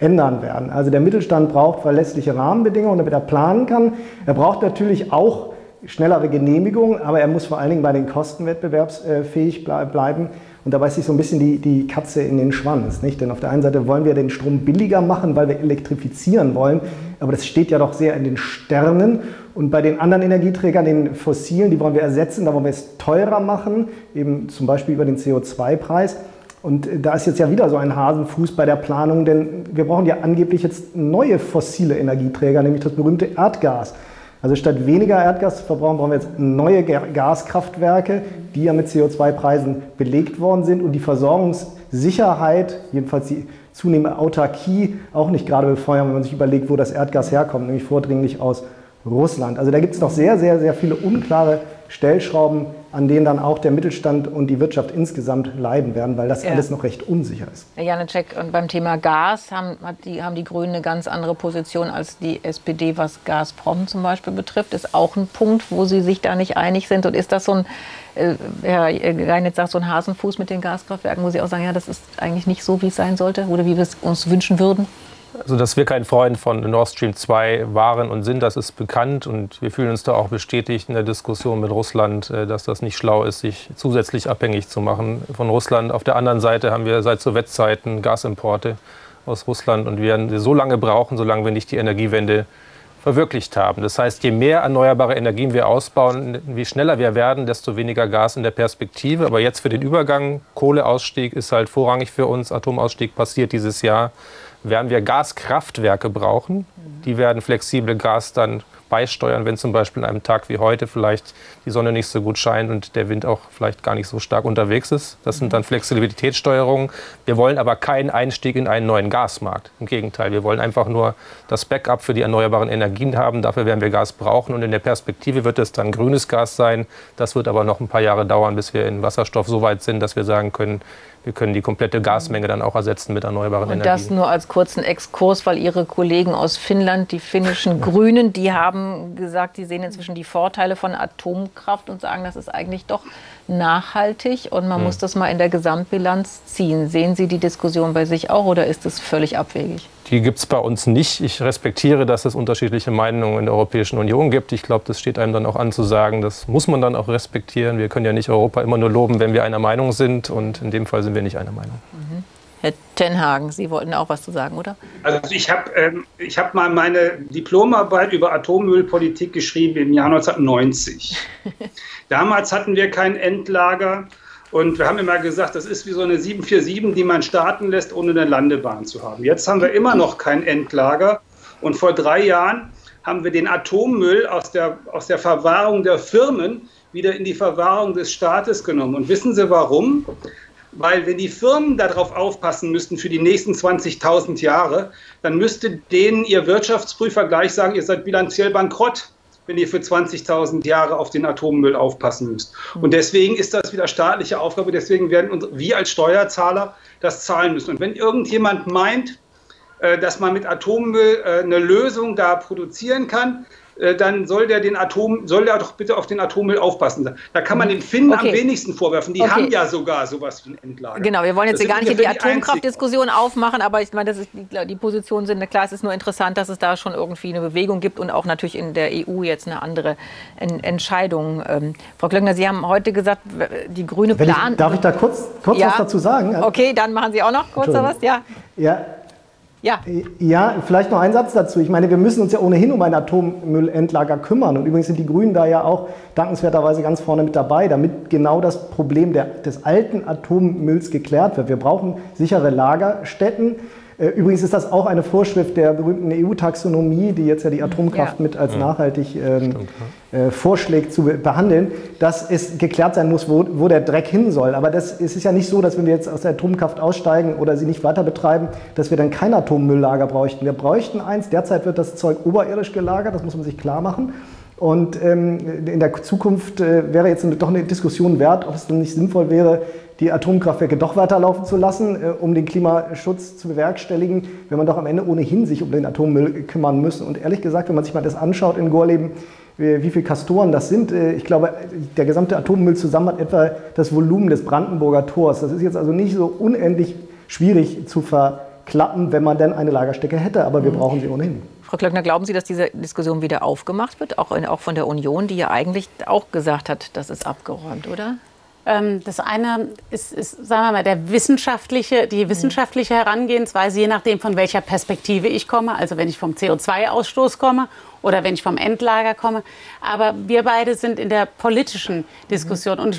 ändern werden. Also der Mittelstand braucht verlässliche Rahmenbedingungen, damit er planen kann. Er braucht natürlich auch schnellere Genehmigungen, aber er muss vor allen Dingen bei den Kosten wettbewerbsfähig bleiben. Und da beißt sich so ein bisschen die, die Katze in den Schwanz, nicht? Denn auf der einen Seite wollen wir den Strom billiger machen, weil wir elektrifizieren wollen, aber das steht ja doch sehr in den Sternen. Und bei den anderen Energieträgern, den fossilen, die wollen wir ersetzen, da wollen wir es teurer machen, eben zum Beispiel über den C O zwei Preis. Und da ist jetzt ja wieder so ein Hasenfuß bei der Planung, denn wir brauchen ja angeblich jetzt neue fossile Energieträger, nämlich das berühmte Erdgas. Also statt weniger Erdgas zu verbrauchen, brauchen wir jetzt neue Gaskraftwerke, die ja mit C O zwei Preisen belegt worden sind und die Versorgungssicherheit, jedenfalls die zunehmende Autarkie, auch nicht gerade befeuern, wenn man sich überlegt, wo das Erdgas herkommt, nämlich vordringlich aus Russland. Also da gibt es noch sehr, sehr, sehr viele unklare Stellschrauben, an denen dann auch der Mittelstand und die Wirtschaft insgesamt leiden werden, weil das ja alles noch recht unsicher ist. Herr Janicek, und beim Thema Gas haben, hat die, haben die Grünen eine ganz andere Position als die S P D, was Gazprom zum Beispiel betrifft. Ist auch ein Punkt, wo Sie sich da nicht einig sind. Und ist das so ein, äh, Herr Reinitz sagt, so ein Hasenfuß mit den Gaskraftwerken, wo Sie auch sagen, ja, das ist eigentlich nicht so, wie es sein sollte oder wie wir es uns wünschen würden? Also, dass wir kein Freund von Nord Stream zwei waren und sind, das ist bekannt. Und wir fühlen uns da auch bestätigt in der Diskussion mit Russland, dass das nicht schlau ist, sich zusätzlich abhängig zu machen von Russland. Auf der anderen Seite haben wir seit Sowjetzeiten Gasimporte aus Russland und wir werden sie so lange brauchen, solange wir nicht die Energiewende verwirklicht haben. Das heißt, je mehr erneuerbare Energien wir ausbauen, wie schneller wir werden, desto weniger Gas in der Perspektive. Aber jetzt für den Übergang, Kohleausstieg ist halt vorrangig für uns, Atomausstieg passiert dieses Jahr. Werden wir Gaskraftwerke brauchen. Die werden flexible Gas dann beisteuern, wenn zum Beispiel an einem Tag wie heute vielleicht die Sonne nicht so gut scheint und der Wind auch vielleicht gar nicht so stark unterwegs ist. Das sind dann Flexibilitätssteuerungen. Wir wollen aber keinen Einstieg in einen neuen Gasmarkt. Im Gegenteil, wir wollen einfach nur das Backup für die erneuerbaren Energien haben. Dafür werden wir Gas brauchen und in der Perspektive wird es dann grünes Gas sein. Das wird aber noch ein paar Jahre dauern, bis wir in Wasserstoff so weit sind, dass wir sagen können, wir können die komplette Gasmenge dann auch ersetzen mit erneuerbaren Energien. Und das nur als kurzen Exkurs, weil Ihre Kollegen aus Finnland, die finnischen Grünen, die haben gesagt, die sehen inzwischen die Vorteile von Atomkraft und sagen, das ist eigentlich doch nachhaltig und man hm. muss das mal in der Gesamtbilanz ziehen. Sehen Sie die Diskussion bei sich auch oder ist das völlig abwegig? Die gibt es bei uns nicht. Ich respektiere, dass es unterschiedliche Meinungen in der Europäischen Union gibt. Ich glaube, das steht einem dann auch an zu sagen, das muss man dann auch respektieren. Wir können ja nicht Europa immer nur loben, wenn wir einer Meinung sind und in dem Fall sind wir nicht einer Meinung. Mhm. Herr Tenhagen, Sie wollten auch was zu sagen, oder? Also ich habe ähm, ich hab mal meine Diplomarbeit über Atommüllpolitik geschrieben im Jahr neunzehnhundertneunzig. Damals hatten wir kein Endlager und wir haben immer gesagt, das ist wie so eine sieben vier sieben, die man starten lässt, ohne eine Landebahn zu haben. Jetzt haben wir immer noch kein Endlager und vor drei Jahren haben wir den Atommüll aus der, aus der Verwahrung der Firmen wieder in die Verwahrung des Staates genommen. Und wissen Sie warum? Weil wenn die Firmen darauf aufpassen müssten für die nächsten zwanzigtausend Jahre, dann müsste denen ihr Wirtschaftsprüfer gleich sagen, ihr seid bilanziell bankrott, wenn ihr für zwanzigtausend Jahre auf den Atommüll aufpassen müsst. Und deswegen ist das wieder staatliche Aufgabe, deswegen werden wir als Steuerzahler das zahlen müssen. Und wenn irgendjemand meint, dass man mit Atommüll eine Lösung da produzieren kann, dann soll der, den Atom, soll der doch bitte auf den Atommüll aufpassen. Da kann man den Finnen okay. am wenigsten vorwerfen. Die okay. haben ja sogar sowas wie ein Endlager. Genau, wir wollen jetzt hier gar nicht in die Atomkraftdiskussion aufmachen, aber ich meine, das ist die, die Positionen sind klar. Es ist nur interessant, dass es da schon irgendwie eine Bewegung gibt und auch natürlich in der E U jetzt eine andere en Entscheidung. Ähm, Frau Klöckner, Sie haben heute gesagt, die grüne Plan... Ich, darf ich da kurz, kurz ja. was dazu sagen? Okay, dann machen Sie auch noch kurz was. Ja. Ja. Ja. ja, vielleicht noch ein Satz dazu. Ich meine, wir müssen uns ja ohnehin um ein Atommüllendlager kümmern. Und übrigens sind die Grünen da ja auch dankenswerterweise ganz vorne mit dabei, damit genau das Problem der, des alten Atommülls geklärt wird. Wir brauchen sichere Lagerstätten. Übrigens ist das auch eine Vorschrift der berühmten E U-Taxonomie, die jetzt ja die Atomkraft ja. mit als nachhaltig ähm, Stimmt, ja. äh, vorschlägt zu behandeln, dass es geklärt sein muss, wo, wo der Dreck hin soll. Aber das, es ist ja nicht so, dass wenn wir jetzt aus der Atomkraft aussteigen oder sie nicht weiter betreiben, dass wir dann kein Atommülllager bräuchten. Wir bräuchten eins. Derzeit wird das Zeug oberirdisch gelagert, das muss man sich klar machen. Und ähm, in der Zukunft äh, wäre jetzt eine, doch eine Diskussion wert, ob es dann nicht sinnvoll wäre, die Atomkraftwerke doch weiterlaufen zu lassen, äh, um den Klimaschutz zu bewerkstelligen, wenn man doch am Ende ohnehin sich um den Atommüll kümmern müsste. Und ehrlich gesagt, wenn man sich mal das anschaut in Gorleben, wie, wie viele Castoren das sind, äh, ich glaube, der gesamte Atommüll zusammen hat etwa das Volumen des Brandenburger Tors. Das ist jetzt also nicht so unendlich schwierig zu ver klappen, wenn man denn eine Lagerstätte hätte. Aber wir mhm. brauchen sie ohnehin. Frau Klöckner, glauben Sie, dass diese Diskussion wieder aufgemacht wird, auch, in, auch von der Union, die ja eigentlich auch gesagt hat, das ist abgeräumt, oder? Das eine ist, ist, sagen wir mal, der wissenschaftliche, die wissenschaftliche Herangehensweise, je nachdem, von welcher Perspektive ich komme. Also wenn ich vom C O zwei Ausstoß komme oder wenn ich vom Endlager komme. Aber wir beide sind in der politischen Diskussion. Und ich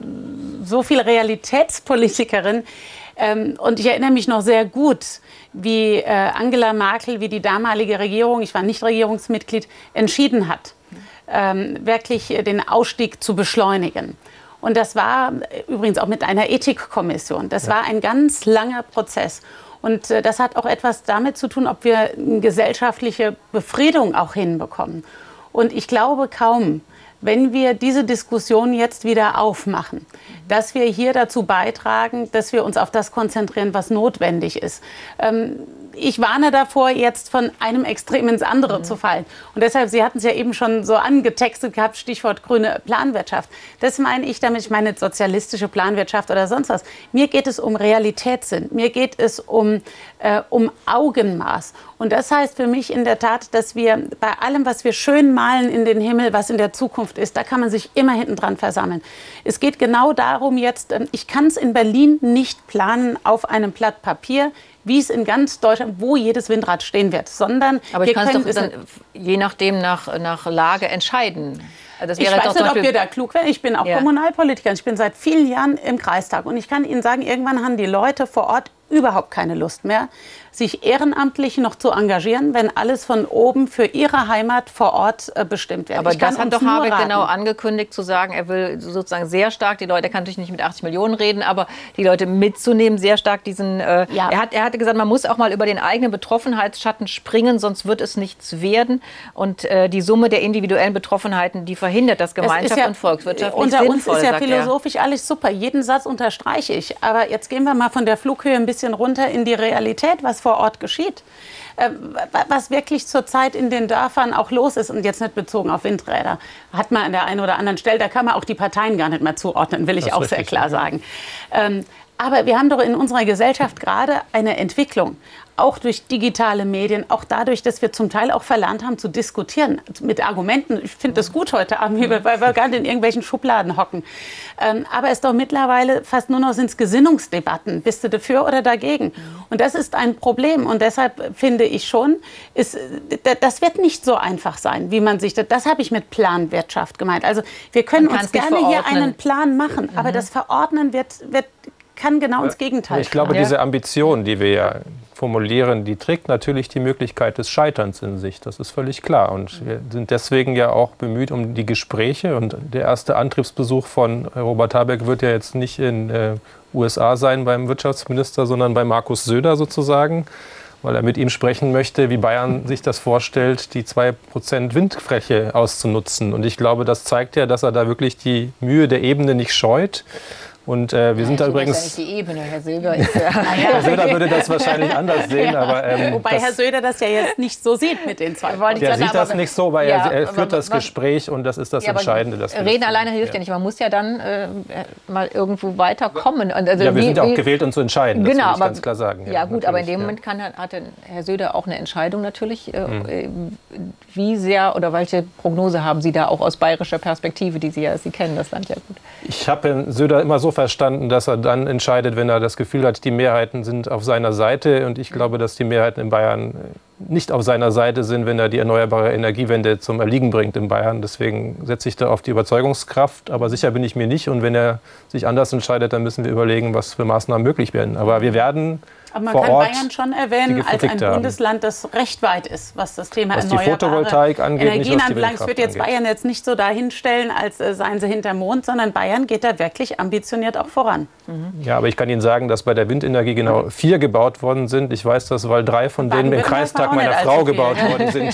bin so viel Realitätspolitikerin. Ähm, und ich erinnere mich noch sehr gut, wie äh, Angela Merkel, wie die damalige Regierung, ich war nicht Regierungsmitglied, entschieden hat, ähm, wirklich den Ausstieg zu beschleunigen. Und das war übrigens auch mit einer Ethikkommission. Das ja. war ein ganz langer Prozess. Und äh, das hat auch etwas damit zu tun, ob wir eine gesellschaftliche Befriedung auch hinbekommen. Und ich glaube kaum, wenn wir diese Diskussion jetzt wieder aufmachen, dass wir hier dazu beitragen, dass wir uns auf das konzentrieren, was notwendig ist. Ähm, ich warne davor, jetzt von einem Extrem ins andere mhm. zu fallen. Und deshalb, Sie hatten es ja eben schon so angetextet gehabt, Stichwort grüne Planwirtschaft. Das meine ich damit, ich meine sozialistische Planwirtschaft oder sonst was. Mir geht es um Realitätssinn. Mir geht es um, äh, um Augenmaß. Und das heißt für mich in der Tat, dass wir bei allem, was wir schön malen in den Himmel, was in der Zukunft ist, da kann man sich immer hinten dran versammeln. Es geht genau darum jetzt, ich kann es in Berlin nicht planen auf einem Blatt Papier, wie es in ganz Deutschland, wo jedes Windrad stehen wird, sondern aber ich kann es doch dann je nachdem nach, nach Lage entscheiden. Das wäre ich weiß nicht, ob wir da klug wären. Ich bin auch ja. Kommunalpolitikerin. Ich bin seit vielen Jahren im Kreistag. Und ich kann Ihnen sagen, irgendwann haben die Leute vor Ort überhaupt keine Lust mehr, sich ehrenamtlich noch zu engagieren, wenn alles von oben für ihre Heimat vor Ort äh, bestimmt wird. Aber ich das hat doch Habeck genau angekündigt, zu sagen, er will sozusagen sehr stark die Leute, er kann natürlich nicht mit achtzig Millionen reden, aber die Leute mitzunehmen, sehr stark diesen, äh, ja. er, hat, er hatte gesagt, man muss auch mal über den eigenen Betroffenheitsschatten springen, sonst wird es nichts werden. Und äh, die Summe der individuellen Betroffenheiten, die verhindert das Gemeinschaft ja, und Volkswirtschaft nicht unter sinnvoll, uns ist ja philosophisch er. alles super, jeden Satz unterstreiche ich. Aber jetzt gehen wir mal von der Flughöhe ein bisschen runter in die Realität, was vor Ort geschieht. Äh, was wirklich zurzeit in den Dörfern auch los ist und jetzt nicht bezogen auf Windräder, hat man an der einen oder anderen Stelle, da kann man auch die Parteien gar nicht mehr zuordnen, will ich auch sehr klar sagen. Ähm, aber wir haben doch in unserer Gesellschaft gerade eine Entwicklung, auch durch digitale Medien, auch dadurch, dass wir zum Teil auch verlernt haben zu diskutieren mit Argumenten. Ich finde das gut heute Abend, weil wir gar nicht in irgendwelchen Schubladen hocken. Ähm, aber es ist doch mittlerweile fast nur noch sind's Gesinnungsdebatten. Bist du dafür oder dagegen? Und das ist ein Problem. Und deshalb finde ich schon, ist, das wird nicht so einfach sein, wie man sich das, das habe ich mit Planwirtschaft gemeint. Also wir können uns gerne hier einen Plan machen, mhm. aber das Verordnen wird, wird kann genau ins Gegenteil. Ich glaube, ja. diese Ambition, die wir ja formulieren, die trägt natürlich die Möglichkeit des Scheiterns in sich. Das ist völlig klar. Und wir sind deswegen ja auch bemüht um die Gespräche. Und der erste Antriebsbesuch von Robert Habeck wird ja jetzt nicht in äh, U S A sein beim Wirtschaftsminister, sondern bei Markus Söder sozusagen, weil er mit ihm sprechen möchte, wie Bayern sich das vorstellt, die zwei Prozent Windfläche auszunutzen. Und ich glaube, das zeigt ja, dass er da wirklich die Mühe der Ebene nicht scheut. Und äh, wir ja, sind da übrigens. Das ist ja nicht die Ebene, Herr Söder ist ja. Herr Söder würde das wahrscheinlich anders sehen, ja. aber ähm, wobei Herr Söder das ja jetzt nicht so sieht mit den zwei. Der sieht das nicht so, weil ja, er, er führt das Gespräch und das ist das ja, Entscheidende. Das reden alleine hilft ja. ja nicht. Man muss ja dann äh, mal irgendwo weiterkommen. Also ja, wir wie, sind ja auch gewählt, um zu entscheiden. Das genau, will ich aber, ganz klar sagen. Ja, ja gut, aber in dem Moment kann, hat Herr Söder auch eine Entscheidung natürlich. Äh, mhm. Wie sehr oder welche Prognose haben Sie da auch aus bayerischer Perspektive, die Sie ja, Sie kennen das Land ja gut? Ich habe Herrn Söder immer so verstanden, dass er dann entscheidet, wenn er das Gefühl hat, die Mehrheiten sind auf seiner Seite. Und ich glaube, dass die Mehrheiten in Bayern nicht auf seiner Seite sind, wenn er die erneuerbare Energiewende zum Erliegen bringt in Bayern. Deswegen setze ich da auf die Überzeugungskraft. Aber sicher bin ich mir nicht. Und wenn er sich anders entscheidet, dann müssen wir überlegen, was für Maßnahmen möglich werden. Aber wir werden Aber man vor kann Ort Bayern schon erwähnen als ein Bundesland, das recht weit ist, was das Thema was erneuerbare die Photovoltaik angeht, Energien nicht, was die anbelangt. Ich würde jetzt angeht. Bayern jetzt nicht so dahinstellen, als äh, seien sie hinterm Mond, sondern Bayern geht da wirklich ambitioniert auch voran. Mhm. Ja, aber ich kann Ihnen sagen, dass bei der Windenergie genau vier gebaut worden sind. Ich weiß das, weil drei von denen im Kreistag meiner Frau gebaut worden sind.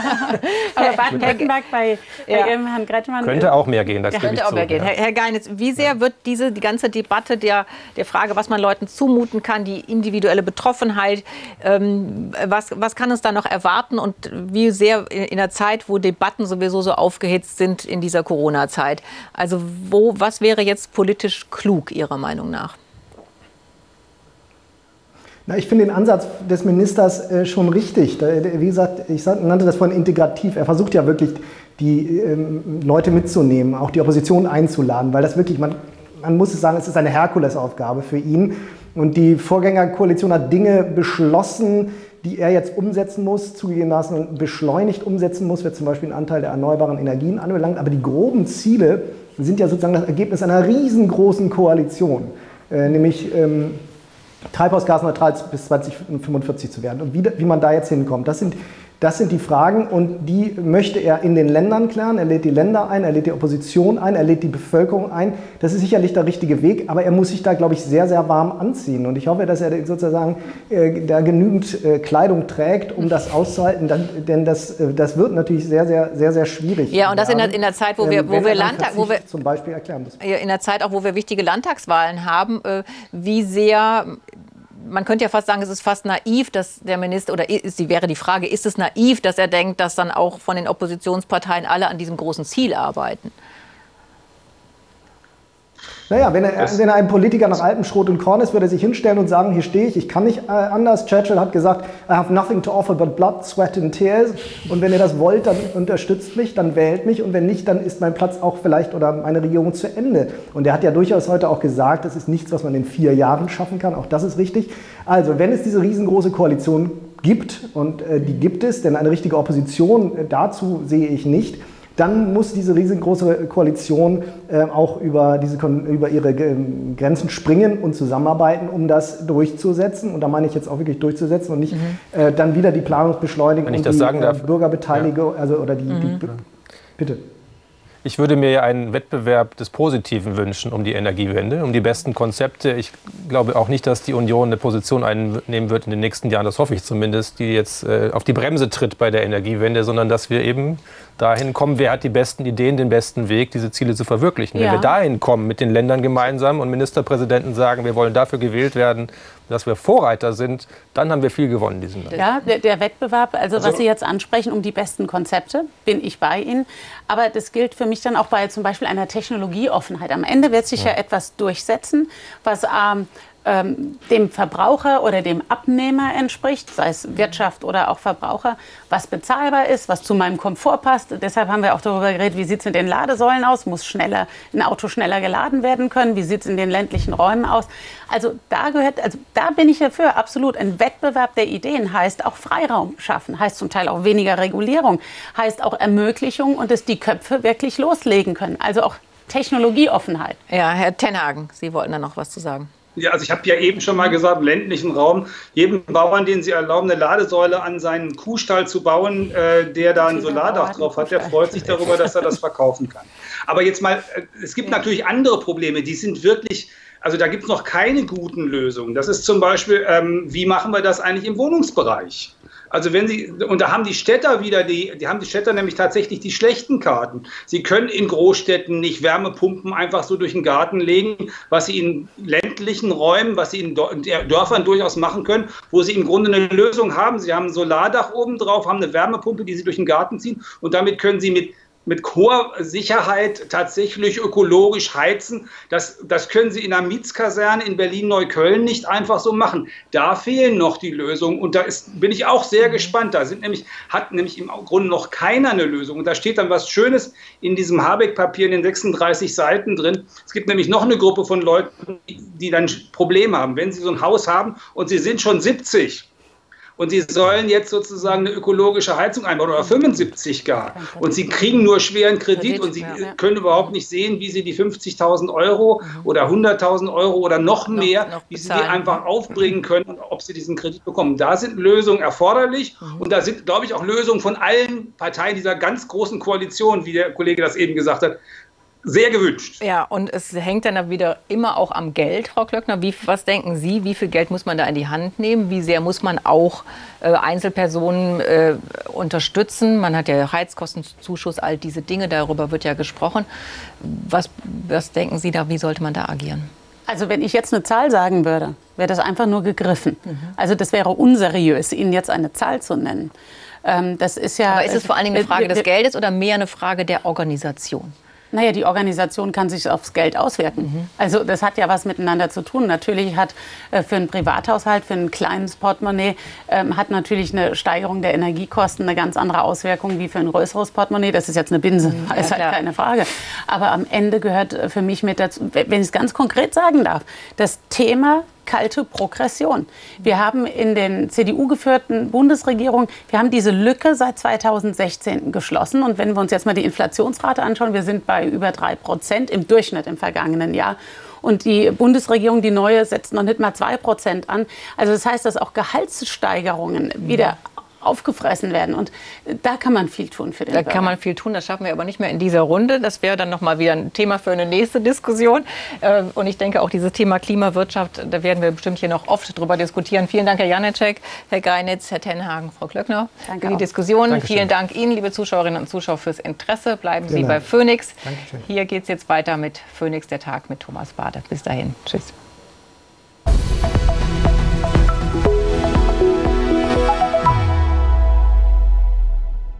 Aber Baden-Württemberg bei, ja. bei Herrn Kretschmann könnte auch mehr gehen. Das ja, könnte auch mehr gehen. Ja. Herr, Herr Geinitz, wie sehr wird diese die ganze Debatte der, der Frage, was man Leuten zumuten kann, die individuelle Betroffenheit, ähm, was, was kann uns da noch erwarten und wie sehr in, in einer Zeit, wo Debatten sowieso so aufgehitzt sind in dieser Corona-Zeit? Also wo, was wäre jetzt politisch klug Ihrer Meinung nach? Na, ich finde den Ansatz des Ministers äh, schon richtig. Da, wie gesagt, ich nannte das vorhin integrativ. Er versucht ja wirklich, die ähm, Leute mitzunehmen, auch die Opposition einzuladen, weil das wirklich, man, man muss es sagen, es ist eine Herkulesaufgabe für ihn. Und die Vorgängerkoalition hat Dinge beschlossen, die er jetzt umsetzen muss, zugegebenermaßen und beschleunigt umsetzen muss, was zum Beispiel den Anteil der erneuerbaren Energien anbelangt. Aber die groben Ziele sind ja sozusagen das Ergebnis einer riesengroßen Koalition, äh, nämlich ähm, treibhausgasneutral bis zwanzig fünfundvierzig zu werden. Und wie, wie man da jetzt hinkommt, das sind, das sind die Fragen und die möchte er in den Ländern klären. Er lädt die Länder ein, er lädt die Opposition ein, er lädt die Bevölkerung ein. Das ist sicherlich der richtige Weg, aber er muss sich da, glaube ich, sehr, sehr warm anziehen. Und ich hoffe, dass er sozusagen äh, da genügend äh, Kleidung trägt, um das auszuhalten, dann, denn das, äh, das wird natürlich sehr, sehr, sehr, sehr schwierig. Ja, und das in der, in der Zeit, wo wir, wo wir Landtag, wo wir zum Beispiel erklären müssen. In der Zeit auch, wo wir wichtige Landtagswahlen haben, äh, wie sehr man könnte ja fast sagen, es ist fast naiv, dass der Minister, oder ist, wäre die Frage, ist es naiv, dass er denkt, dass dann auch von den Oppositionsparteien alle an diesem großen Ziel arbeiten? Naja, wenn er, wenn er ein Politiker nach altem Schrot und Korn ist, würde er sich hinstellen und sagen, hier stehe ich, ich kann nicht äh, anders. Churchill hat gesagt, I have nothing to offer but blood, sweat and tears. Und wenn ihr das wollt, dann unterstützt mich, dann wählt mich. Und wenn nicht, dann ist mein Platz auch vielleicht oder meine Regierung zu Ende. Und er hat ja durchaus heute auch gesagt, das ist nichts, was man in vier Jahren schaffen kann. Auch das ist richtig. Also, wenn es diese riesengroße Koalition gibt, und äh, die gibt es, denn eine richtige Opposition äh, dazu sehe ich nicht, dann muss diese riesengroße Koalition äh, auch über, diese, über ihre Grenzen springen und zusammenarbeiten, um das durchzusetzen. Und da meine ich jetzt auch wirklich durchzusetzen und nicht mhm. äh, dann wieder die Planungsbeschleunigung Wenn ich und das die sagen darf. Äh, Bürgerbeteiligung, ja. also oder die, mhm. die bitte. Ich würde mir ja einen Wettbewerb des Positiven wünschen um die Energiewende, um die besten Konzepte. Ich glaube auch nicht, dass die Union eine Position einnehmen wird in den nächsten Jahren, das hoffe ich zumindest, die jetzt äh, auf die Bremse tritt bei der Energiewende, sondern dass wir eben dahin kommen, wer hat die besten Ideen, den besten Weg, diese Ziele zu verwirklichen. Ja. Wenn wir dahin kommen, mit den Ländern gemeinsam und Ministerpräsidenten sagen, wir wollen dafür gewählt werden, dass wir Vorreiter sind, dann haben wir viel gewonnen in diesem Land. Ja, der, der Wettbewerb, also, also was Sie jetzt ansprechen, um die besten Konzepte, bin ich bei Ihnen. Aber das gilt für mich dann auch bei zum Beispiel einer Technologieoffenheit. Am Ende wird sich ja, ja etwas durchsetzen, was ähm, ähm, dem Verbraucher oder dem Abnehmer entspricht, sei es Wirtschaft oder auch Verbraucher, was bezahlbar ist, was zu meinem Komfort passt. Deshalb haben wir auch darüber geredet, wie sieht es mit den Ladesäulen aus, muss schneller, ein Auto schneller geladen werden können, wie sieht es in den ländlichen Räumen aus. Also da gehört, also da bin ich dafür, absolut. Ein Wettbewerb der Ideen heißt auch Freiraum schaffen, heißt zum Teil auch weniger Regulierung, heißt auch Ermöglichung und dass die Köpfe wirklich loslegen können. Also auch Technologieoffenheit. Ja, Herr Tenhagen, Sie wollten da noch was zu sagen. Ja, also ich habe ja eben schon mal gesagt, im ländlichen Raum, jedem Bauern, den Sie erlauben, eine Ladesäule an seinen Kuhstall zu bauen, äh, der da ein Solardach drauf hat, der freut sich darüber, dass er das verkaufen kann. Aber jetzt mal, äh, es gibt natürlich andere Probleme, die sind wirklich, also da gibt es noch keine guten Lösungen. Das ist zum Beispiel, ähm, wie machen wir das eigentlich im Wohnungsbereich? Also wenn Sie, und da haben die Städter wieder, die, die haben die Städter nämlich tatsächlich die schlechten Karten. Sie können in Großstädten nicht Wärmepumpen einfach so durch den Garten legen, was sie in ländlichen Räumen, was sie in Dörfern durchaus machen können, wo sie im Grunde eine Lösung haben. Sie haben ein Solardach oben drauf, haben eine Wärmepumpe, die sie durch den Garten ziehen und damit können sie mit mit hoher Sicherheit tatsächlich ökologisch heizen. Das, das können Sie in einer Mietskaserne in Berlin-Neukölln nicht einfach so machen. Da fehlen noch die Lösungen und da ist, bin ich auch sehr gespannt. Da sind nämlich, hat nämlich im Grunde noch keiner eine Lösung. Und da steht dann was Schönes in diesem Habeck-Papier in den sechsunddreißig Seiten drin. Es gibt nämlich noch eine Gruppe von Leuten, die dann Probleme haben. Wenn sie so ein Haus haben und sie sind schon siebzig, und sie sollen jetzt sozusagen eine ökologische Heizung einbauen oder fünfundsiebzig gar. Und sie kriegen nur schweren Kredit und sie können überhaupt nicht sehen, wie sie die fünfzigtausend Euro oder hunderttausend Euro oder noch mehr, noch, noch wie sie die einfach aufbringen können und ob sie diesen Kredit bekommen. Da sind Lösungen erforderlich mhm. und da sind, glaube ich, auch Lösungen von allen Parteien dieser ganz großen Koalition, wie der Kollege das eben gesagt hat, sehr gewünscht. Ja, und es hängt dann wieder immer auch am Geld, Frau Klöckner. Wie, was denken Sie, wie viel Geld muss man da in die Hand nehmen? Wie sehr muss man auch äh, Einzelpersonen äh, unterstützen? Man hat ja Heizkostenzuschuss, all diese Dinge, darüber wird ja gesprochen. Was, was denken Sie da, wie sollte man da agieren? Also wenn ich jetzt eine Zahl sagen würde, wäre das einfach nur gegriffen. Mhm. Also das wäre unseriös, Ihnen jetzt eine Zahl zu nennen. Ähm, das ist ja, Aber ist es vor allen Dingen eine Frage äh, des Geldes oder mehr eine Frage der Organisation? Naja, die Organisation kann sich aufs Geld auswirken. Mhm. Also das hat ja was miteinander zu tun. Natürlich hat äh, für einen Privathaushalt, für ein kleines Portemonnaie, ähm, hat natürlich eine Steigerung der Energiekosten eine ganz andere Auswirkung wie für ein größeres Portemonnaie. Das ist jetzt eine Binse, mhm, ist halt keine Frage. Aber am Ende gehört für mich mit dazu, wenn ich es ganz konkret sagen darf, das Thema kalte Progression. Wir haben in den C D U-geführten Bundesregierungen, wir haben diese Lücke seit zweitausendsechzehn geschlossen. Und wenn wir uns jetzt mal die Inflationsrate anschauen, wir sind bei über drei Prozent im Durchschnitt im vergangenen Jahr. Und die Bundesregierung, die neue, setzt noch nicht mal zwei Prozent an. Also das heißt, dass auch Gehaltssteigerungen wieder aufgefressen werden. Und da kann man viel tun für den Da Bürger. kann man viel tun, das schaffen wir aber nicht mehr in dieser Runde. Das wäre dann noch mal wieder ein Thema für eine nächste Diskussion. Und ich denke auch dieses Thema Klimawirtschaft, da werden wir bestimmt hier noch oft drüber diskutieren. Vielen Dank, Herr Janecek, Herr Greinitz, Herr Tenhagen, Frau Klöckner Danke für die auch. Diskussion. Dankeschön. Vielen Dank Ihnen, liebe Zuschauerinnen und Zuschauer, fürs Interesse. Bleiben Sie Genau. bei Phoenix. Dankeschön. Hier geht es jetzt weiter mit Phoenix, der Tag mit Thomas Bade. Bis dahin. Tschüss.